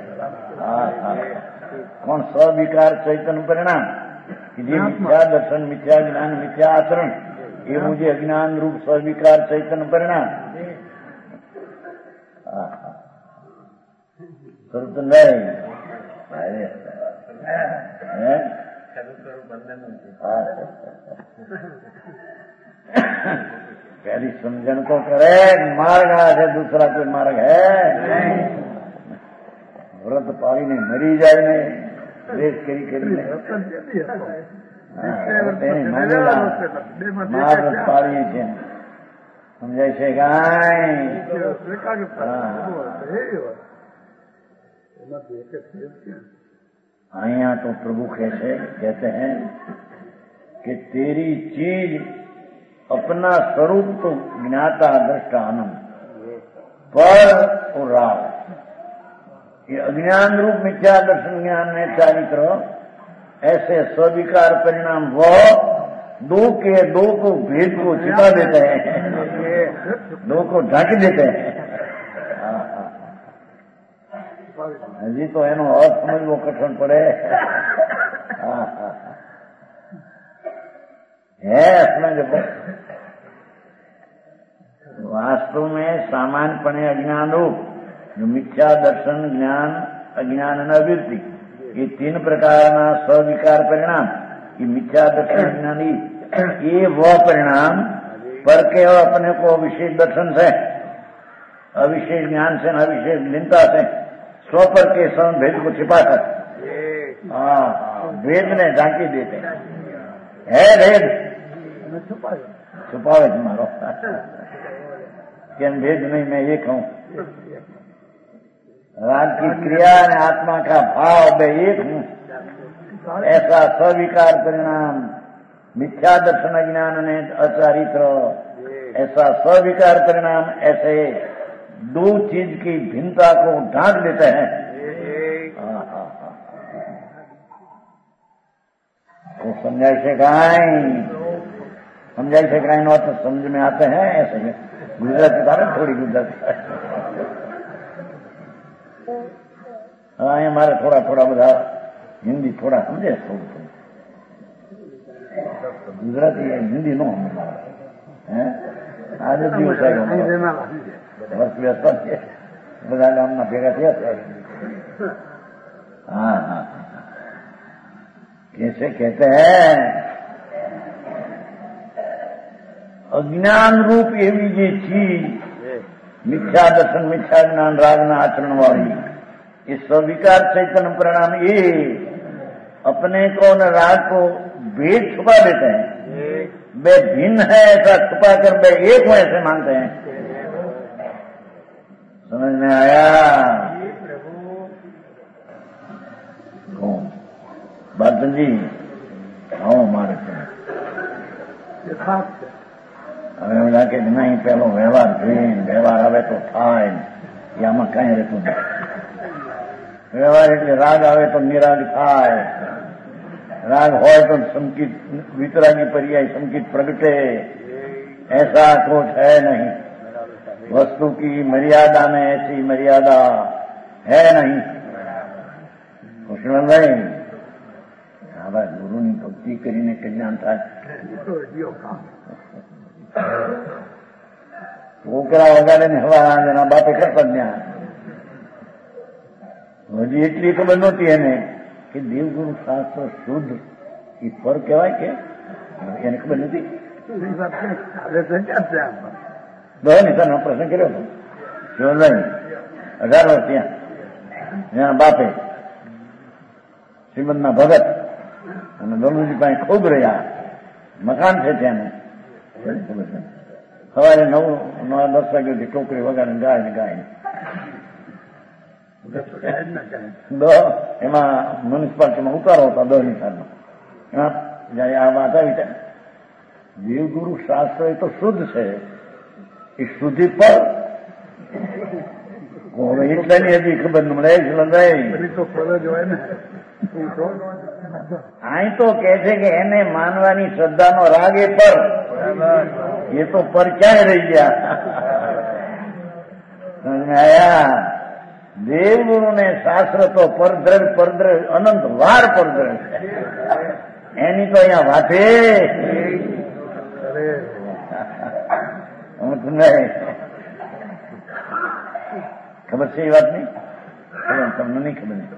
કોણ સ્વિકાર ચૈતન્ય પરિણામ જે મિથ્યા દર્શન મિથ્યા જ્ઞાન મિથ્યા આચરણ એવું જે અજ્ઞાન રૂપ સ્વિકાર ચૈતન્ય પરિણામ સ્વરૂપ નહીં पहली समझन तो करे मार्ग है दूसरा कोई मार्ग है व्रत पाली ने मरी जाए ने देश करी करी मार्ग पाली છે સમજાય છે કાંઈ અહીંયા तो प्रभु कैसे कहते हैं कि तेरी चीज अपना स्वरूप तो ज्ञाता दृष्टा आनंद पर और राग ये अज्ञान रूप मिथ्या दर्शन ज्ञान में चारित्र ऐसे स्विकार परिणाम वो दो के दो को भेद को छिपा देते हैं, दो को ढक देते हैं। હજી તો એનો અર્થ સમજવો કઠણ પડે. है असमझ को वास्तव में सामान्यपणे अज्ञान रूप जो मिथ्या दर्शन, ज्ञान, अज्ञान और अवृत्ति, ये तीन प्रकारना स्विकार परिणाम, ये मिथ्या दर्शन अज्ञानी ये वह परिणाम पर के अपने को अविशेष दर्शन से, अविशेष ज्ञान से, अविशेष लीनता से स्व पर के सम भेद को छिपाकर हाँ भेद ने ढांकी देते है. भेद છુપાવે છે મારો કેમ भेद नहीं, मैं एक हूं. राग की क्रिया ने आत्मा का भाव मैं एक हूं, ऐसा स्विकार परिणाम मिथ्या दर्शन अज्ञान ने अचारित्र, ऐसा स्विकार परिणाम ऐसे दो चीज की भिन्नता को ढांक देते हैं. वो समझाई से कहा समझाई से कहीं और तो समझ में आते हैं ऐसे ही. गुजराती था ना, थोड़ी गुजराती हाँ हमारे थोड़ा थोड़ा बधा हिंदी थोड़ा समझे, थोड़ी थोड़ी गुजराती हिंदी नो है. आज दिवस वर्ष व्यस्त બધા ગામના ભેગા થયા છે. हाँ हाँ कैसे कहते हैं अज्ञान रूप एवी जे चीज मिथ्या दर्शन, मिथ्या ज्ञान, रागना आचरण वाली ये स्विकार चैतन्य परिणाम ये अपने को न राग को भेद छुपा देते हैं. वे भिन्न है ऐसा छुपा कर वे एक हो ऐसे मानते हैं. समझ में आया? कौन बादल जी आओ हमारे से હવે એવું લાગે કે નહીં પેલો વ્યવહાર જોઈને વ્યવહાર આવે તો થાય એ આમાં કઈ રહેતું નથી. વ્યવહાર એટલે રાગ આવે તો નિરાગ થાય, રાગ હોય તો સંકિત વિતરાગી पर्याय संकित प्रगटे, ऐसा कुछ है नहीं. वस्तु की मर्यादा में ऐसी मर्यादा है नहीं. કૃષ્ણ ભાઈ આવા ગુરુની ભક્તિ કરીને કલ્યાણ થાય. છોકરા વગાડે ને હવા એના બાપે કરતા ત્યાં હજી એટલી ખબર નહોતી એને કે દેવગુરુ શાસ્ત્ર શુદ્ધ એ પર કહેવાય કે એને ખબર નથી. દસ નિશાનો પ્રશ્ન કર્યો હતો શિવનભાઈ અઢાર વર્ષ ત્યાં એના બાપે શ્રીમદના ભગત અને દોલુજી પાસે ખૂબ રહ્યા, મકાન છે ત્યાંનું. સવારે નવ નવ દસ વાગ્યાથી ટોકરી વગાડે ગાય ને ગાય એમાં મ્યુનિસિપાલિટીમાં ઉતારો હતા દસ નિશાળનો. એમાં જયારે આ વાત આવી છે દેવગુરુ શાસ્ત્ર એ તો શુદ્ધ છે, એ શુદ્ધિ પર એટલાની હજી ખબર ન મળે. અહીં તો કે છે કે એને માનવાની શ્રદ્ધાનો રાગ એ પર, એ તો પર ક્યાંય રહી ગયા. આયા દેવગુરુ ને શાસ્ત્ર તો પરદ્રવ પરદ્રવ અનંત વાર પરદ્રવ છે, એની તો અહીંયા વાતે ખબર છે એ વાત નહીં, તમને નહીં ખબર નહીં.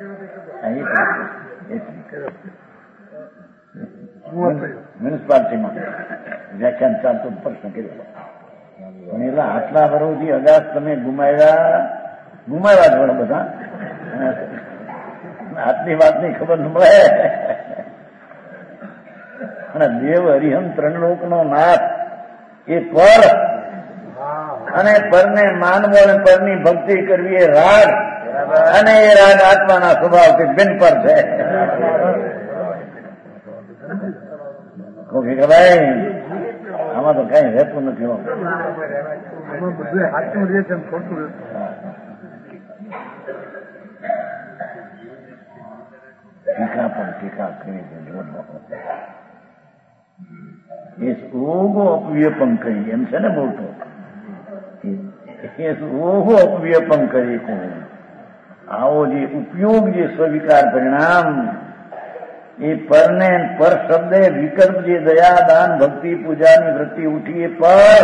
મ્યુનિસિપાલિટીમાં વ્યાખ્યાન ચાલતું પ્રશ્ન કર્યો પણ એટલે આટલા વર્ષથી અગાસ તમે ગુમાવ્યા ગુમાવ્યા જોડે બધા આટલી વાતની ખબર ન મળે. અને દેવ હરિહમ ત્રણ લોકનો નાથ એ પર, અને પરને માનવો અને પરની ભક્તિ કરવી એ રાગ, અને એ રાગ આત્માના સ્વભાવથી બિન પર છે. કોકી કે ભાઈ આમાં તો કઈ રહેતું નથી. ટીકા પર ટીકા કરી છે. એ ઓહો અપવ્યપમ કરી એમ છે ને બોલતો એ ઓહો અપવ્યપમ કરી આવો જે ઉપયોગ જે સ્વવિકાર પરિણામ એ પરને પર શબ્દે વિકલ્પ જે દયા દાન ભક્તિ પૂજાની વૃત્તિ ઉઠી એ પર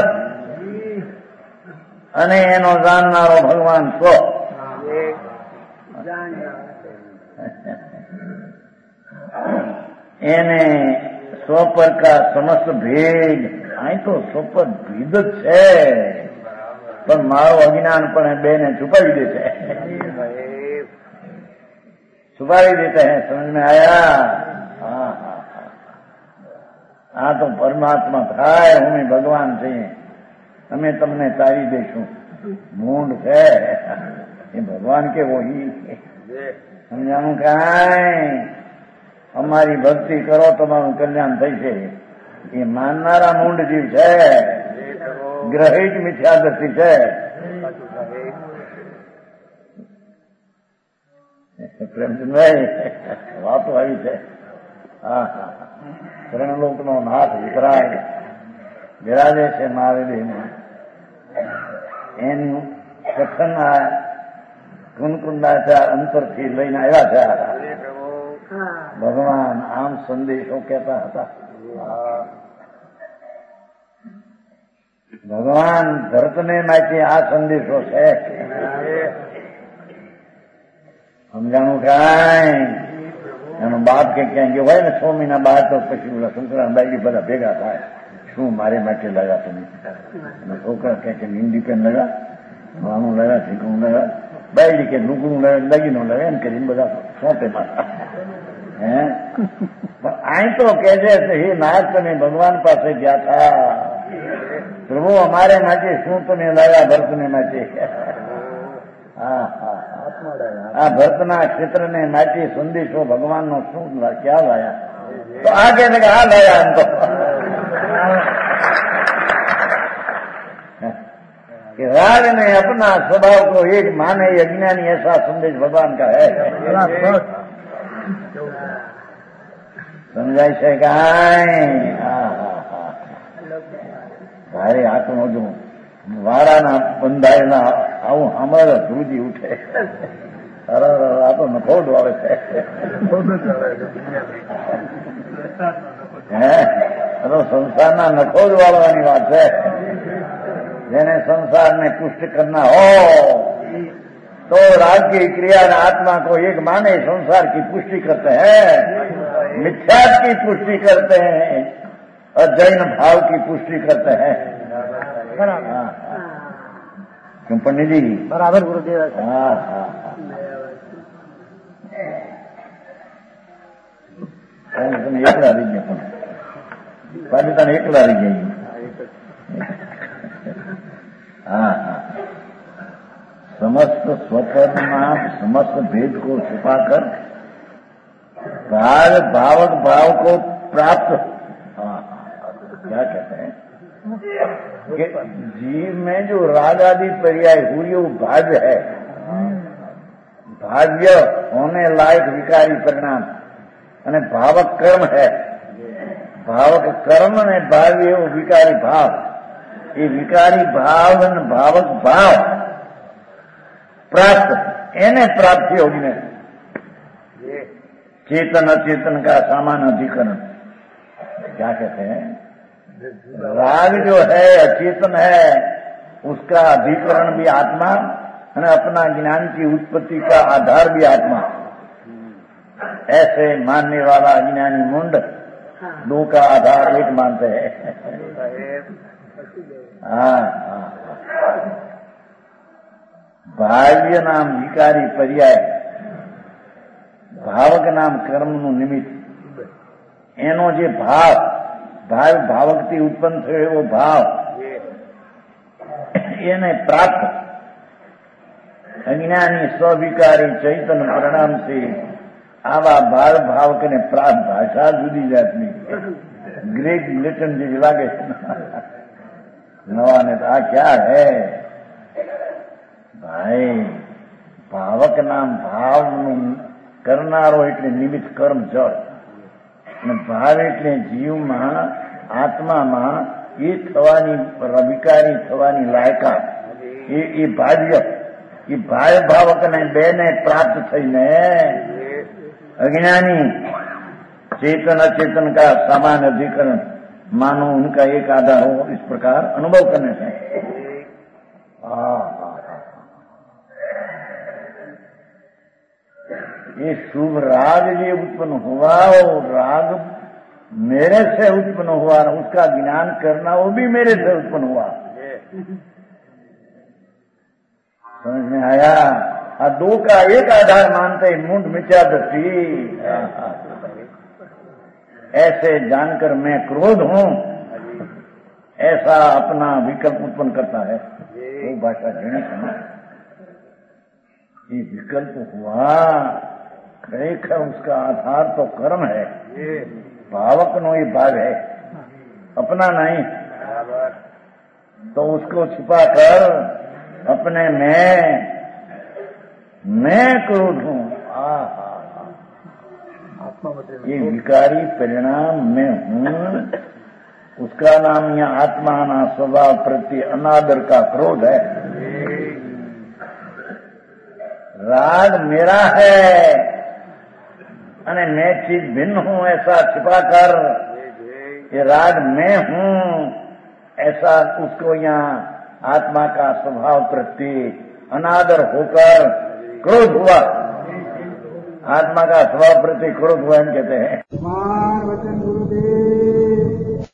અને એનો જાણનારો ભગવાન સ્વ એને સ્વ પર કા સમસ્ત ભેદ અહીં તો સ્વ પર ભેદ જ છે પણ મારો અજ્ઞાન પણ બે ને છુપાવી દે છે છુપાવી દેते हैं समझ में आया हाँ हाँ हाँ तो परमात्मा થાય હું ભગવાન છીએ અમે તમને તારી દઈશું મૂંડ છે એ ભગવાન કે વહી સમજાણું કાંઈ અમારી ભક્તિ કરો તમારું કલ્યાણ થઈ છે એ માનનારા મૂંડ જીવ છે ગ્રહિત મિથ્યા દ્રષ્ટિ છે પ્રેમચંદભાઈ વાતો આવી છે હા હા શરણલોક નો નાથ વિકરાય બિરાજે છે મહાદેવમાં એનું કથન આ કુનકુંડાચાર અંતરથી લઈને આવ્યા છે ભગવાન આમ સંદેશો કહેતા હતા ભગવાન ધરતને માટે આ સંદેશો છે સમજાણું કાંઈ એનો બાપ કે ક્યાંય ગયો હોય ને છ મહિના બાદ તો પછી ઓલા શંકરા બાઈ બધા ભેગા થાય શું મારે માટે લગા તમે છોકરા કે હિન્દી પેન લગા માનું લગા ઠીકણું લગા બાઈ કે લુગડું લગે લગીનો લગે એમ કરીને બધા સોંપે માતા હે પણ અહીં તો કે છે હે નાથ તમે ભગવાન પાસે ગયા હતા પ્રભુ અમારે માટે શું તમે લાવ્યા ભરતને માટે હા હા આ ભરતના ક્ષેત્રને માટે સંદેશો ભગવાનનો શું ક્યાં લાયા તો આ કે છે કે આ લાયા એમ તો कि राग ने अपना स्वभाव को एक माने अज्ञानी ऐसा संदेश भगवान का है समझाय છે કાંઈ ભારે હાથનો જો વારાના બંધાયેલા આવું સાંભળે ધ્રુજી ઉઠે અરે આ તો નખોડ આવે છે હે અરે સંસારના નખોડ વાળવાની વાત છે જેને संसारને पुष्ट करना हो तो राग की क्रिया आत्मा को एक माने संसार की पुष्टि करते हैं मिथ्यात्व की पुष्टि करते हैं और जैन भाव की पुष्टि करते हैं क्यों पंडित जी बराबर गुरुदेव हाँ हाँ તમે એકલા રહી ગયા પણ પાછી તને એકલા રહી ગયા हाँ हाँ समस्त स्वपरमा समस्त भेद को छुपाकर भाव भावक भाव को प्राप्त हाँ क्या कहते हैं कि जीव में जो राग आदि पर्याय हुई वो भाव्य है भाव्य होने लायक विकारी परिणाम અને ભાવક કર્મ है भावक कर्म ने भाव्य वो विकारी भाव ये विकारी भाव और भावक भाव प्राप्त एने प्राप्ति होगी ने चेतन अचेतन का समान अधिकरण क्या कहते हैं राग जो है अचेतन है उसका अधिकरण भी आत्मा और अपना ज्ञान की उत्पत्ति का आधार भी आत्मा ऐसे मानने वाला अज्ञानी मुंड दो का आधार एक मानते हैं हाँ हाँ भाव्य नाम विकारी पर्याय भावक नाम कर्म નું નિમિત્ત એનો જે ભાવ ભાવ ભાવકથી ઉત્પન્ન થયો એવો ભાવ એને પ્રાપ્ત અજ્ઞાની સ્વવિકારી ચૈતન્ય પરિણામથી આવા ભાવ ભાવકને પ્રાપ્ત ભાષા જુદી જાતની ગ્રેટ બ્રિટન જેવી લાગે છે नवा ने आ क्या है भाई भावक नाम भाव करनारो એટલે નિમિત્ત કર્મ જળ અને ભાવ એટલે જીવમાં આત્મામાં એ થવાની વિકારી થવાની લાયકાત એ એ ભાવ્ય એ ભાવ ભાવકને બેને પ્રાપ્ત થઈને अज्ञानी चेतन अचेतन का समान अधिकरण मानो उनका एक आधार हो, इस प्रकार अनुभव करने से ये शुभ राग ये उत्पन्न हुआ और राग मेरे से उत्पन्न हुआ, उसका ज्ञान करना वो भी मेरे से उत्पन्न हुआ। समझ में आया? आ दो का एक आधार मानते ही मुंड मिचा दृष्टि, ऐसे जानकर मैं क्रोध हूं, ऐसा अपना विकल्प उत्पन्न करता है। वो भाषा जीनी सुना, ये विकल्प हुआ खरेखर उसका आधार तो कर्म है, भावक नो ये भाग है, अपना नहीं। तो उसको छिपाकर अपने में मैं क्रोध हूं, ये विकारी परिणाम में हूं, उसका नाम यह आत्मा ना स्वभाव प्रति अनादर का क्रोध है। राग मेरा है अने मैं चीज भिन्न हूं ऐसा छिपाकर ये राग मैं हूं ऐसा उसको यहाँ आत्मा का स्वभाव प्रति अनादर होकर क्रोध हुआ। आत्मा का स्वभाव प्रति क्रोध हुआ हम कहते हैं। मान वचन गुरुदेव